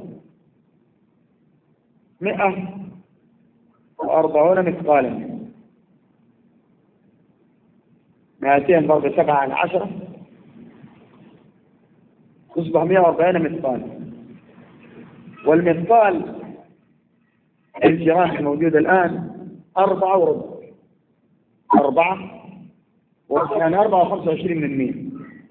مئة وأربعون مثقالا، مئتين ضرب سبعة على عشرة تصبح مئة وأربعين مثقالا. والمثقال الجرام الموجود الآن أربعة وربع، أربعة يعني أربعة وخمسة وعشرين من مئة،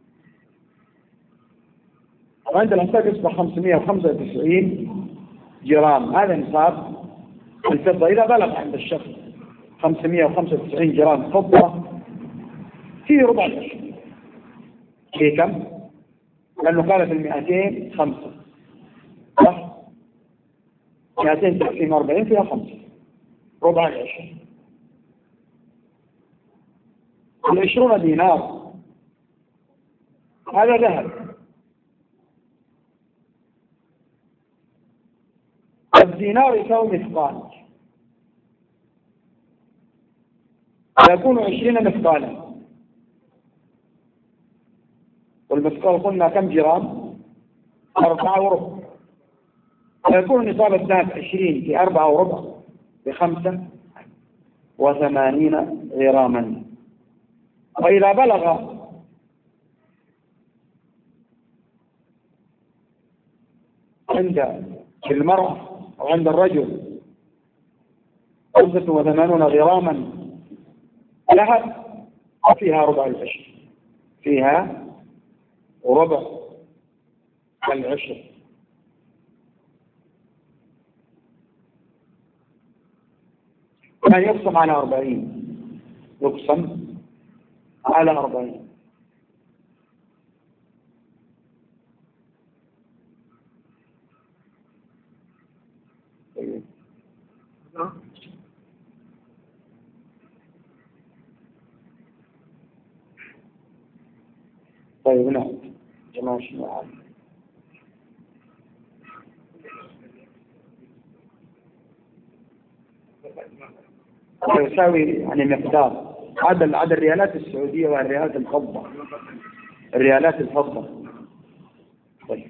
وعند الحساب يصبح خمسمائة وخمسة وتسعين جرام. هذا نصاب الفضة إذا بلغ عند الشخص خمسمائة وخمسة وتسعين جرام فضة في ربع العشر. في كم؟ لأنه قال في المئتين خمسة، صح؟ مئتين تقسيم أربعين فيها خمسة، ربع العشر. العشرون دينار هذا ذهب، الدينار يساوي مثقال، يكون عشرين مثقالا. والمثقال قلنا كم جرام؟ أربعة وربع، ويكون نصاب الذهب عشرين في أربعة وربع بخمسة وثمانين غراما. وإذا بلغ عند المرأة أو عند الرجل خمسة وثمانون غراما ذهب فيها ربع العشر، فيها ربع العشر. يعني يقسم على أربعين، يقسم على أربعين. طيب نعم جماعة شنو يساوي يعني مقدار عدد عدد الريالات السعودية والريالات الفضة، الريالات الفضة. طيب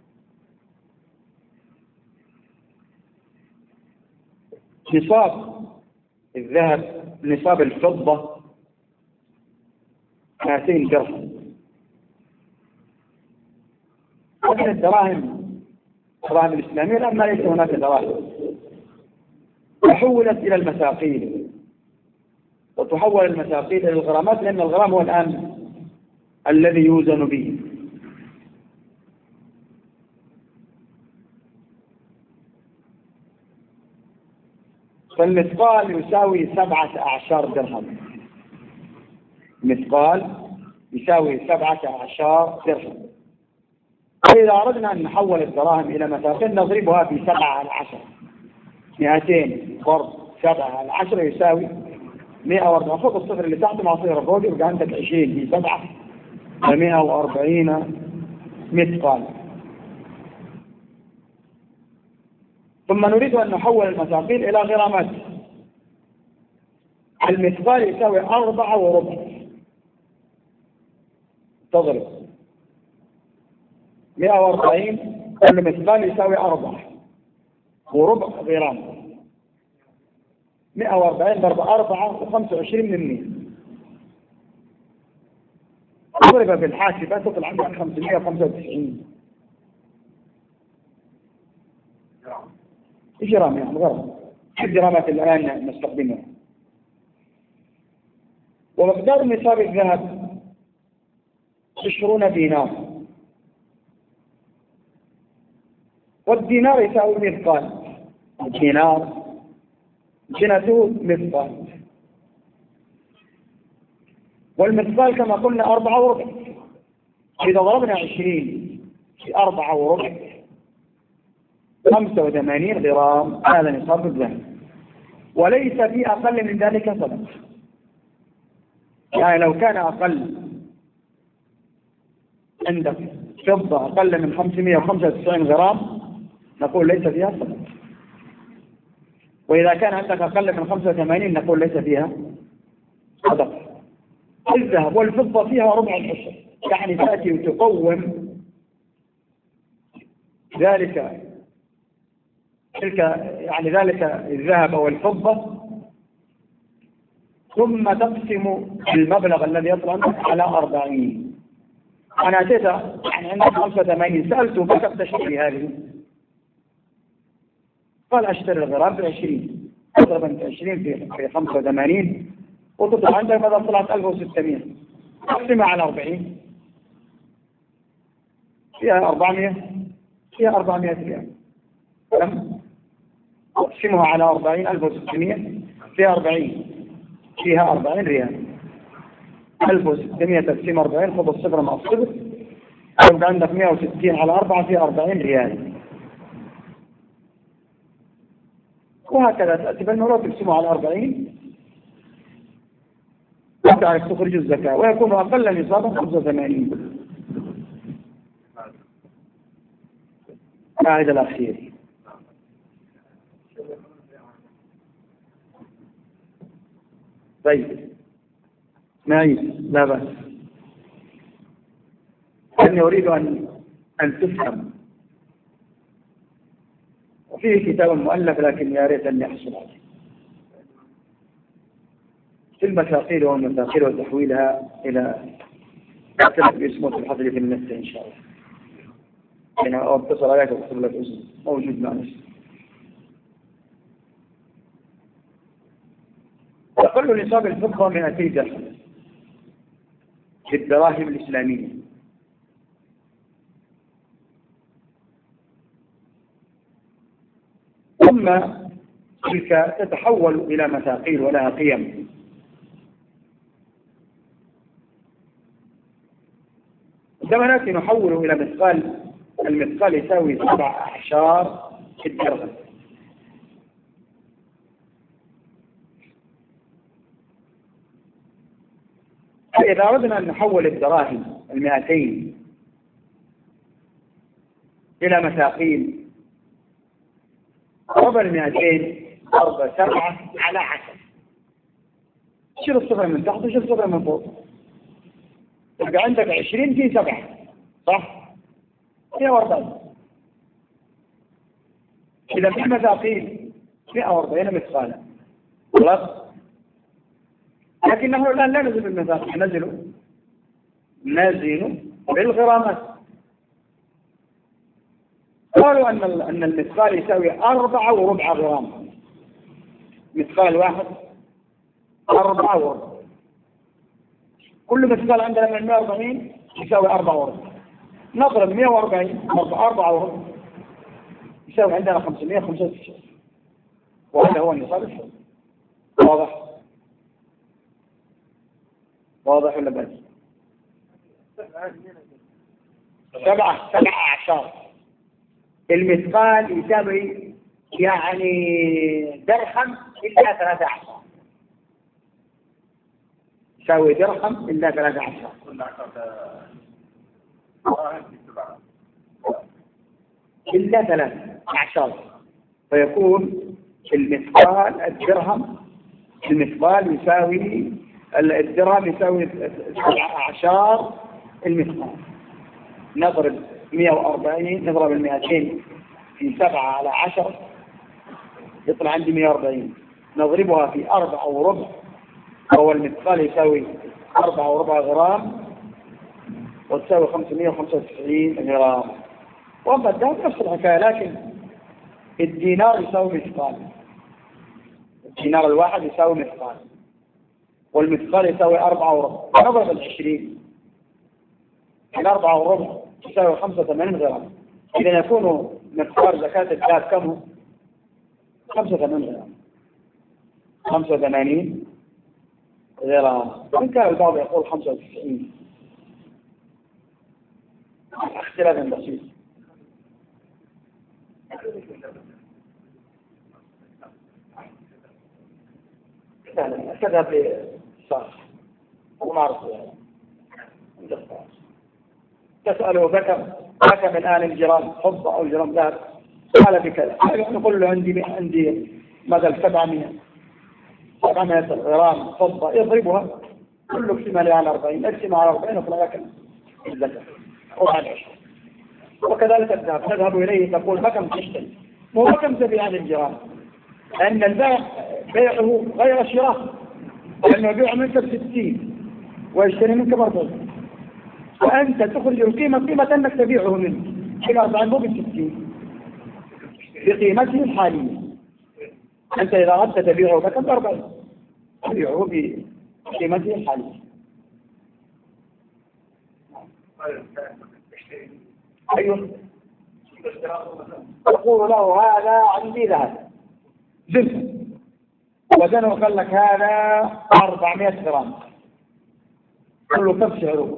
نصاب الذهب نصاب الفضة مئتين درهم. لكن الدراهم الدراهم الإسلامية لما ليس هناك دراهم، تحولت إلى المثاقيل، وتحول المثاقيل إلى الغرامات، لأن الغرام هو الآن الذي يوزن به. فالمثقال يساوي سبعة أعشار درهم، مثقال يساوي سبعة عشر درهم. وإذا أردنا أن نحول الدراهم إلى مثاقيل نضربها في سبعة على عشرة، مئتين ضرب سبعة على عشرة يساوي مئة وأربعين. خذ الصفر اللي تحت مع صفر فوق يبقى عندك عشرين في سبعة مئة وأربعين مثقال. ثم نريد أن نحول المثاقيل إلى غرامات. المثقال يساوي أربعة وربع، تضرب مئة وأربعين كل مثقال يساوي أربعة وربع غرام. مئة وأربعين ضرب أربعة وخمسة وعشرين من مئة، تضرب بالحاسبة تطلع عندك خمسمائة وخمسة وتسعين جرام. يعني غرام الجرامات الآن نستخدمها. ومقدار نصاب الذهب عشرون دينار، والدينار يساوي مثقال. الدينار جنته مثقال، والمثقال كما قلنا أربعة وربع. إذا ضربنا عشرين في أربعة وربع خمسة وثمانين غرام، هذا نصاب الذهب، وليس في أقل من ذلك صدقة. يعني لو كان أقل عندك فضة أقل من خمسمائة وخمسة وتسعين غرام نقول ليس فيها صدقة، وإذا كان عندك أقل من خمسة وثمانين نقول ليس فيها صدقة. الذهب والفضة فيها ربع العشر، يعني تأتي وتقوم ذلك تلك يعني ذلك الذهب والفضة، ثم تقسم المبلغ الذي يطلع عندك على أربعين. أنا أتيت يعني عندك خمسة وثمانين، سألته ما كم تشتري هذه؟ قال أشتري الغرام بعشرين. تضرب أنت عشرين في خمسة وثمانين وتطلع عندك ماذا طلعت ألف وستمائة، تقسمها على أربعين فيها أربعمائة، فيها أربعمائة ريال. تقسمها على أربعين ألف وستمائة فيها أربعين، فيها أربعين ريال. ألف وستمائة تقسيم أربعين، خذ الصفر مع الصفر يبقى عندك مئة وستين على أربعة فيها أربعين ريال. وهكذا تأتي بالمرات تقسمها على أربعين وتعرف تخرج الزكاة، ويكون أقل نصابا خمسة وثمانين. القاعدة الأخيرة طيب معي لا بأس، أني أريد أن أن تفهم. وفيه كتاب مؤلف لكن يا ريت أن يحصل عليه في المثاقيل والمثاقيل وتحويلها إلى أكتب باسمه الحضر في النفس إن شاء الله. أنا أتصل عليك وأكتب لك اسم موجود معنا. أقل نصاب الفقه مئتي درهم في الدراهم الإسلامية. ثم تلك تتحول إلى مثاقيل ولها قيم. عندما نأتي نحول إلى مثقال، المثقال يساوي سبع أعشار في الدرهم. إذا أردنا أن نحول الدراهم المئتين إلى مثاقيل، ضرب المئتين ضرب سبعة على عشرة، شيل الصفر من تحت وشيل الصفر من فوق، يبقى عندك عشرين في سبعة صح؟ مئة وأربعين. إذا في مثاقيل مئة وأربعين مثقالا خلاص. لكن نحن الآن لا نزل بالمثاقيل، نزل نزل بالغرامات. قالوا أن أن المثقال يساوي أربعة وربع غرام. مثقال واحد أربعة وربع. كل مثقال عندنا من مئة وأربعين يساوي أربعة وربع. نضرب مئة وأربعين أربعة وربع يساوي عندنا خمسمائة وخمسة وتسعين، وهذا هو النصاب الحر. واضح؟ واضح ولا بس؟ سبعة سبعة أعشار. المثقال يساوي يعني درهم إلا ثلاثة أعشار، يساوي درهم إلا ثلاثة أعشار. إلا ثلاثة أعشار، فيكون المثقال الدرهم المثقال يساوي الدرهم يساوي سبعة أعشار المثقال. نضرب مئة وأربعين، نضرب المئتين في سبعة على عشر يطلع عندي مئة وأربعين، نضربها في أربعة وربع، وهو المثقال يساوي أربعة وربع غرام وتساوي خمسمئة وخمسة وتسعين غرام. وأما الذهب نفس الحكاية، لكن الدينار يساوي مثقال، الدينار الواحد يساوي مثقال، والمثقال يساوي أربعة وربع. نضرب العشرين في أربعة وربع يساوي خمسة وثمانين غرام. إذا يكون مقدار زكاة الذهب كم هو؟ خمسة وثمانين غرام، خمسة وثمانين غرام. وإن كان البعض يقول خمسة وتسعين، اختلاف بسيط. لا لا تذهب للصرف وما أعرف يعني. تسأله بكم بكم الآن الجرام فضة أو جرام ذهب، قال بكذا، نقول له عندي عندي مثل سبعمائة سبعمائة غرام فضة، يضربها كله اقسمها لي على أربعين، اقسمها على أربعين يطلع لك الزكاة وعلى العشر. وكذلك الذهب تذهب إليه تقول بكم تشتري، مو بكم تبيع عن الجرام، لأن البيع بيعه غير شراء، لأنه يبيع منك بستين ويشتري منك بأربعين، وأنت تخرج القيمة قيمة أنك تبيعه منه إلى أربعين مو بستين بقيمته الحالية. أنت إذا أردت تبيعه بكم بأربعين تبيعه بقيمته الحالية. أيوه، تقول له هذا عندي ذهب زنه وزنه قال لك هذا أربعمائة غرام، قل له كم سعره؟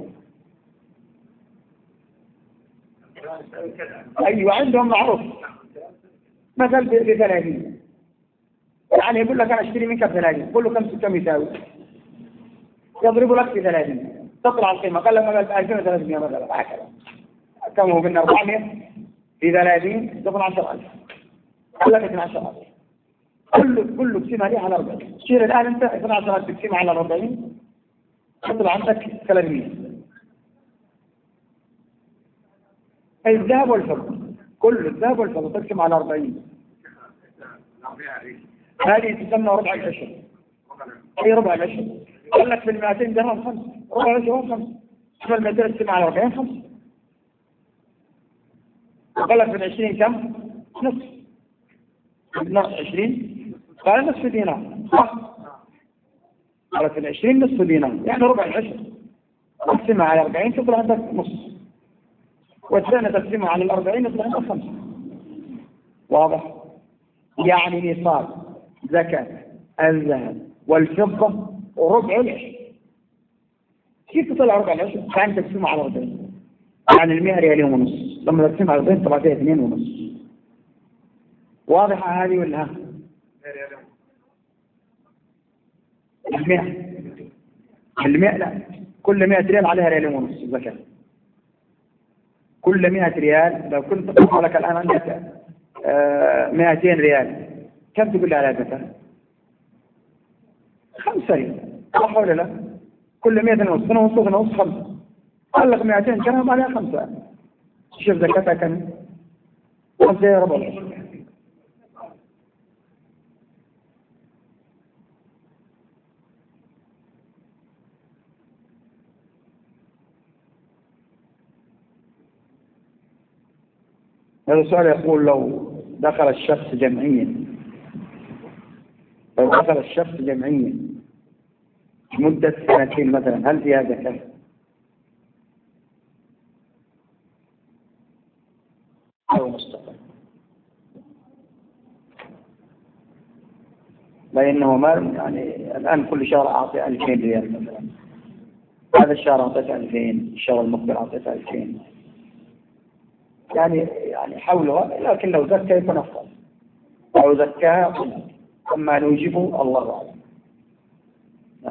أيوة عندهم معروف مثل بثلاثين، يعني يقول لك أنا أشتري منك بثلاثين، قل له كم كم يساوي؟ يضرب لك بثلاثين، تطلع القيمة قال لك مثلا ألفين وثلاثمائة مثلا، هكذا كم هو قلنا أربعمائة في ثلاثين تطلع عشرة ألف، قال لك اثنا عشر ألف، كله كله اقسمها لي على أربعين. شير الآن أنت اثنا عشر ألف تقسمها على أربعين تطلع عندك ثلاثمائة. الذهب والفضة كل الذهب والفضة تقسم على أربعين، هذه تسمى ربع العشر. أي ربع العشر؟ قال لك في المئتين درهم خمسة، ربع العشر خمسة، في المئتين تقسم على أربعين خمسة. قال لك في العشرين كم؟ نصف. نصف عشرين قال نصف دينار، صح؟ قال في العشرين نصف دينار يعني ربع العشر، تقسمها على أربعين تطلع عندك نص، والثانية تقسمها على الأربعين يطلع عندك خمسة. واضح؟ يعني نصاب زكاة الذهب والفضة وربع العشر. كيف تطلع ربع العشر؟ كان تقسمها على أربعين، يعني المئة ريالين ونص، لما تقسمها على أربعين طلع فيها اثنين ونص. واضحة هذه ولا ها؟ المئة المئة لا، كل مئة ريال عليها ريالين ونص زكاة. كل مئة ريال لو كنت تقول لك الآن عندك آه مئتين ريال كم تقول لي على زكاة؟ خمسة ريال، صح ولا لا؟ كل مئة ونص ونص ونص خمسة، قال لك مئتين درهم عليها خمسة، شوف زكاتها كم؟ خمسة ربع العشر. هذا السؤال يقول لو دخل الشخص جمعيا لو دخل الشخص جمعيا مدة سنتين مثلا هل فيها زكاة؟ أو مستقل؟ لأنه ما يعني الآن كل شهر أعطي ألفين ريال مثلا، هذا الشهر أعطيته ألفين، الشهر المقبل أعطيته ألفين، يعني يعني حولها، لكن لو زكى يكون أفضل، أو زكاها أما نوجبه الله أعلم. نعم.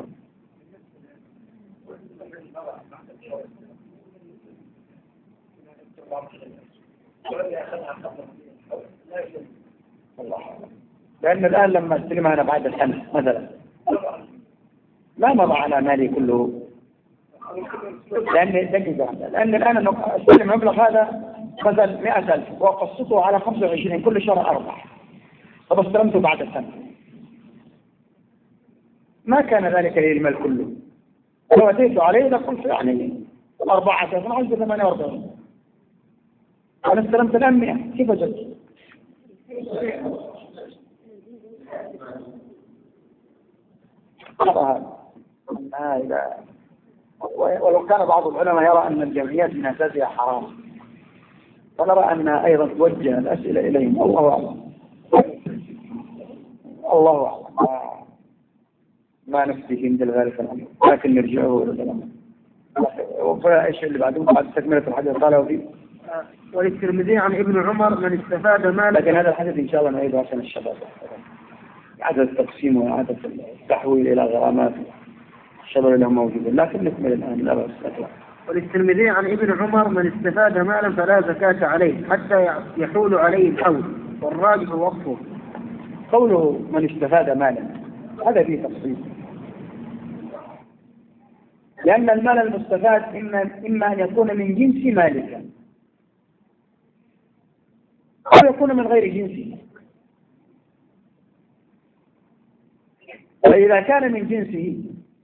الله أعلم. لأن الآن لما استلمها أنا بعد سنة مثلا لا مضى على مالي كله، لأن لأن الآن استلم مبلغ هذا مثلا مئة ألف وقسطه على خمسة وعشرين كل شهر أربع، طب استلمته بعد سنة ما كان ذلك لي المال كله، لو أتيت عليه لقلت يعني أربعة أنا عايز ثمانية وأربعين، أنا استلمت الآن مئة، كيف جد؟ هذا ولو كان بعض العلماء يرى أن الجمعيات من أساسها حرام، فنرى أن أيضا توجه الأسئلة إليهم. الله أعلم، الله أعلم، ما نفتي مثل ذلك الأمر، لكن نرجعه إلى الأمر. وإيش اللي بعده بعد تكملة الحديث قاله فيه؟ وللترمذي عن ابن عمر من استفاد مالا. لكن هذا الحديث إن شاء الله نعيده عشان الشباب، إعادة التقسيم وإعادة التحويل إلى غرامات الشباب اللي هم موجودين، لكن نكمل الآن لا بأس. وللترمذي عن ابن عمر من استفاد مالا فلا زكاة عليه حتى يحول عليه الحول، والراجح وقفه. قوله من استفاد مالا هذا فيه تفصيل، لأن المال المستفاد إما, إما أن يكون من جنس مالك أو يكون من غير جنسه، وإذا كان من جنسه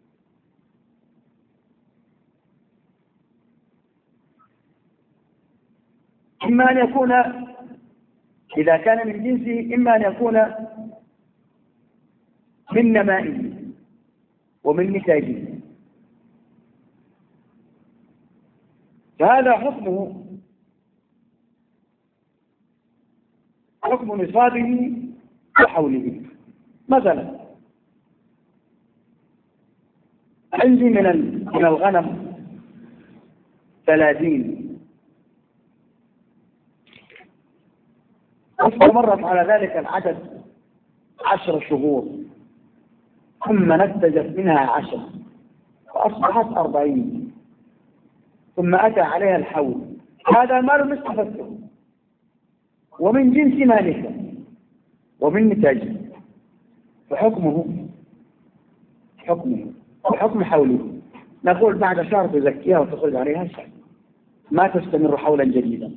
إما أن يكون إذا كان من جنسه إما أن يكون من نمائه ومن نتاجه، فهذا حكمه حكم نصابه وحوله. مثلا عندي من من الغنم ثلاثين، واستمرت على ذلك العدد عشر شهور، ثم نتجت منها عشر فأصبحت أربعين، ثم أتى عليها الحول، هذا مال مستفده ومن جنس مالك ومن نتاجه، فحكمه حكمه وحكم حوله. نقول بعد شهر تزكيها وتخرج عليها شهر، ما تستمر حولا جديدا.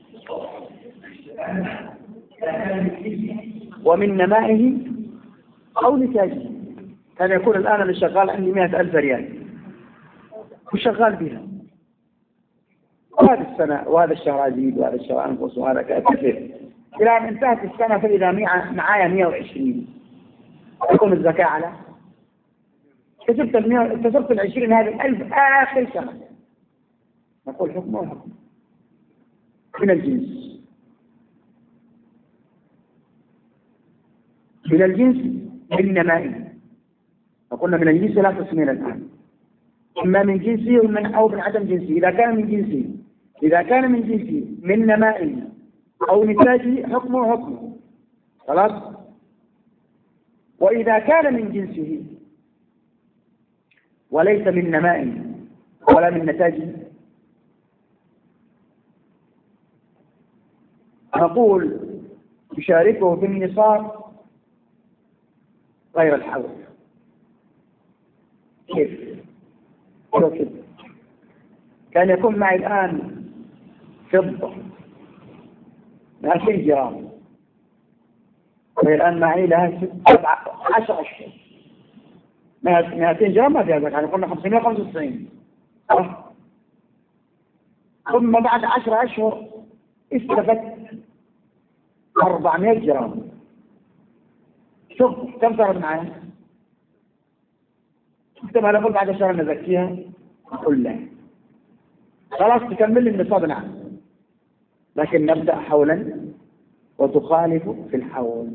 ومن نمائه أو نتاجه، كان يكون الآن اللي شغال عندي مئة ألف ريال وشغال بها، وهذه السنة وهذا الشهر أزيد وهذا الشهر أنقص وهذا كثير، إلى أن انتهت السنة فإذا معايا مئة وعشرين، تكون الزكاة على كسبت المئة، كسبت العشرين هذه الألف آخر سنة، نقول حكمه حكم من الجنس، من الجنس من نمائه. فقلنا من الجنس لا تسمين الآن، إما من جنسه ومن أو من عدم جنسه. إذا كان من جنسه إذا كان من جنسه من نمائه أو نتاجه حكمه حكمه خلاص. وإذا كان من جنسه وليس من نمائه ولا من نتاجه نقول يشاركه في النصاب غير الحول. كيف؟ كيف؟ كان يكون معي الآن فضة مئتين جرام، وهي الآن معي لها عشر أشهر، مئتين جرام ما فيها زكاة، قلنا خمسمائة وخمسة وتسعين، ثم بعد عشر أشهر استفدت أربعمائة جرام، شوف كم صارت معي؟ كما نقول بعد شهر نزكيها كلها خلاص تكمل النصاب. نعم، لكن نبدأ حولا وتخالف في الحول.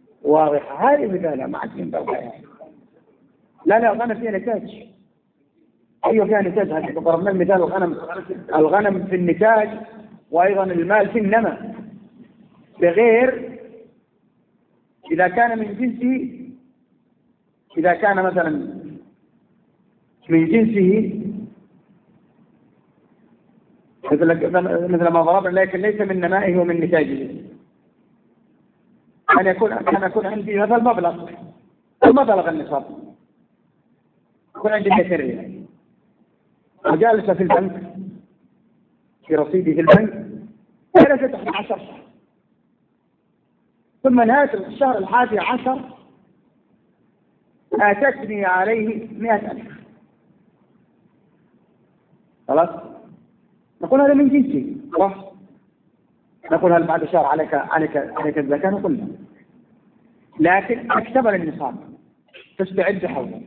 واضح هذه مثالة ما عاد من بقى، لا لا أنا فيها نتاج أيوة فيها نتاج. هذه ضربنا مثال الغنم، الغنم في النتاج وأيضا المال في النمى، بغير إذا كان من جنسه، إذا كان مثلا من جنسه مثل ما ضربنا، لكن ليس من نمائه ومن نتاجه. أن يكون أن يكون عندي هذا المبلغ المبلغ النصاب، يكون عندي مئتين ريال وجالس في البنك في رصيدي في البنك جلست أحد عشر شهر، ثم نهاية الشهر الحادي عشر آتتني عليه مئة ألف. خلاص نقول هذا من جنسي، خلاص نقول هل بعد شهر عليك عليك عليك الزكاة؟ نقول لا، لكن اكتمل النصاب تستعد حولا،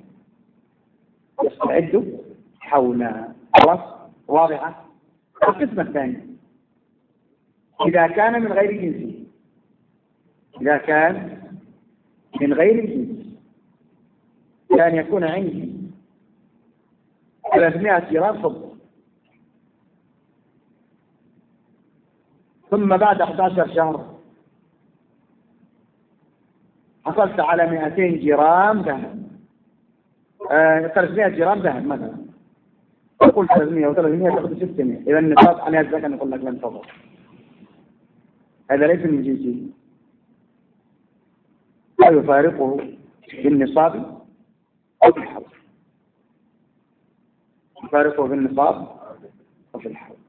تستعد حولا. خلاص واضحة. القسم الثاني إذا كان من غير جنسه، إذا كان من غير جنسه كان يكون عندي ثلاثمائة جرام فضة، ثم بعد أحد عشر شهر حصلت على مئتين جرام ذهب، آه ثلاثمائة جرام ذهب مثلا، أقول ثلاثمائة وثلاثمائة تأخذ ستمائة، إذا النصاب عليها الزكاة نقول لك لن تضر. هذا ليس من جنسه، لا يفارقه بالنصاب أو في الحول، يفارقه بالنصاب أو في الحول.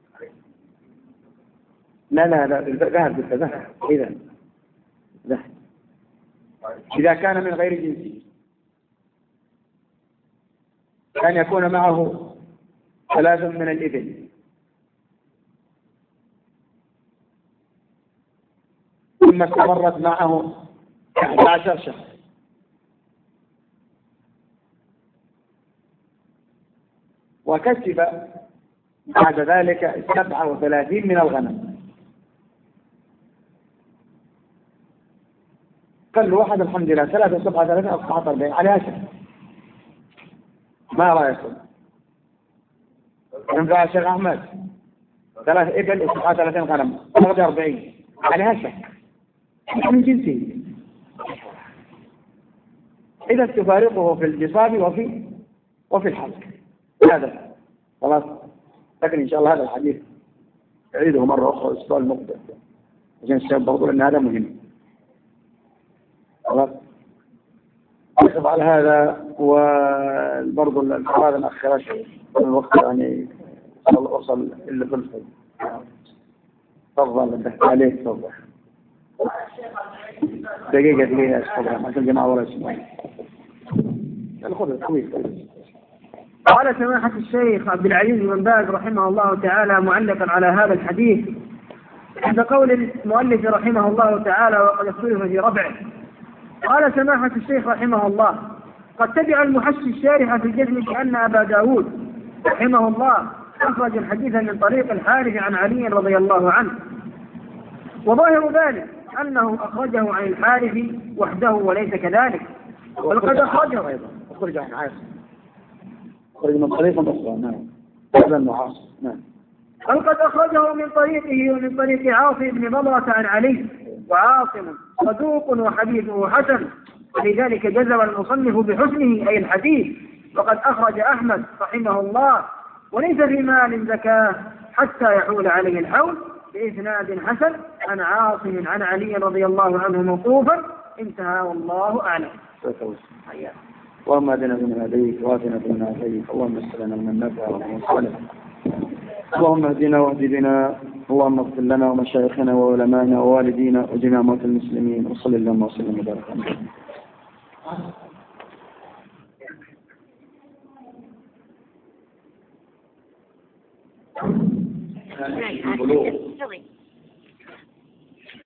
لا لا لا ذهب ذهب إذا ذهب إذا كان من غير جنسه كان يكون معه ثلاث من الإبل، ثم استمرت معه أحد عشر شهر، وكسب بعد ذلك سبعة وثلاثين من الغنم. قال له واحد الحمد لله ثلاثة وسبعة ثلاثين أصبحت أربعين عليها شهر، ما رأيكم؟ ينفع الشيخ أحمد ثلاث إبل وسبعة ثلاثين غنم أخذ أربعين عليها شهر من جنسه، إذا تفارقه في النصاب وفي وفي الحج. هذا خلاص. لكن إن شاء الله هذا الحديث أعيده مرة أخرى الأسبوع المقبل عشان الشباب برضو لأن هذا مهم. خلاص أشوف على هذا. وبرضو هذا الأخيرة شيء الوقت يعني وصل إلا في الفضل. تفضل أنت عليك تفضل دقيقة دقيقة أشكرها عشان الجماعة ولا اسمه الخذ الطويل. قال سماحة الشيخ عبد العزيز بن باز رحمه الله تعالى معلقا على هذا الحديث عند قول المؤلف رحمه الله تعالى وقد اختلف في رفعه. قال سماحة الشيخ رحمه الله قد تبع المحشي الشارح في الجزم بأن أبا داود رحمه الله أخرج الحديث من طريق الحارث عن علي رضي الله عنه، وظاهر ذلك أنه أخرجه عن الحارث وحده وليس كذلك، بل قد أخرجه أيضا أخرج عن عاصم أخرج من طريق أخرى. نعم هذا المعاصر. نعم بل قد أخرجه من طريقه ومن طريق عاصم بن ضمرة عن علي، وعاصم صدوق وحديثه حسن، لذلك جزم المصنف بحسنه أي الحديث. وقد أخرج أحمد رحمه الله وليس في مال زكاة حتى يحول عليه الحول بإسناد حسن عن عاصم عن علي رضي الله عنه موقوفا. انتهى والله أعلم. اللهم اهدنا فيمن هديت وآتنا فيمن عافيت، اللهم اغفر لنا من نفع ومن صالح، اللهم اهدنا واهد بنا، اللهم اغفر لنا ومشايخنا وعلمائنا ووالدينا وجميع موتى المسلمين، وصلى اللهم وسلم وبارك عليه.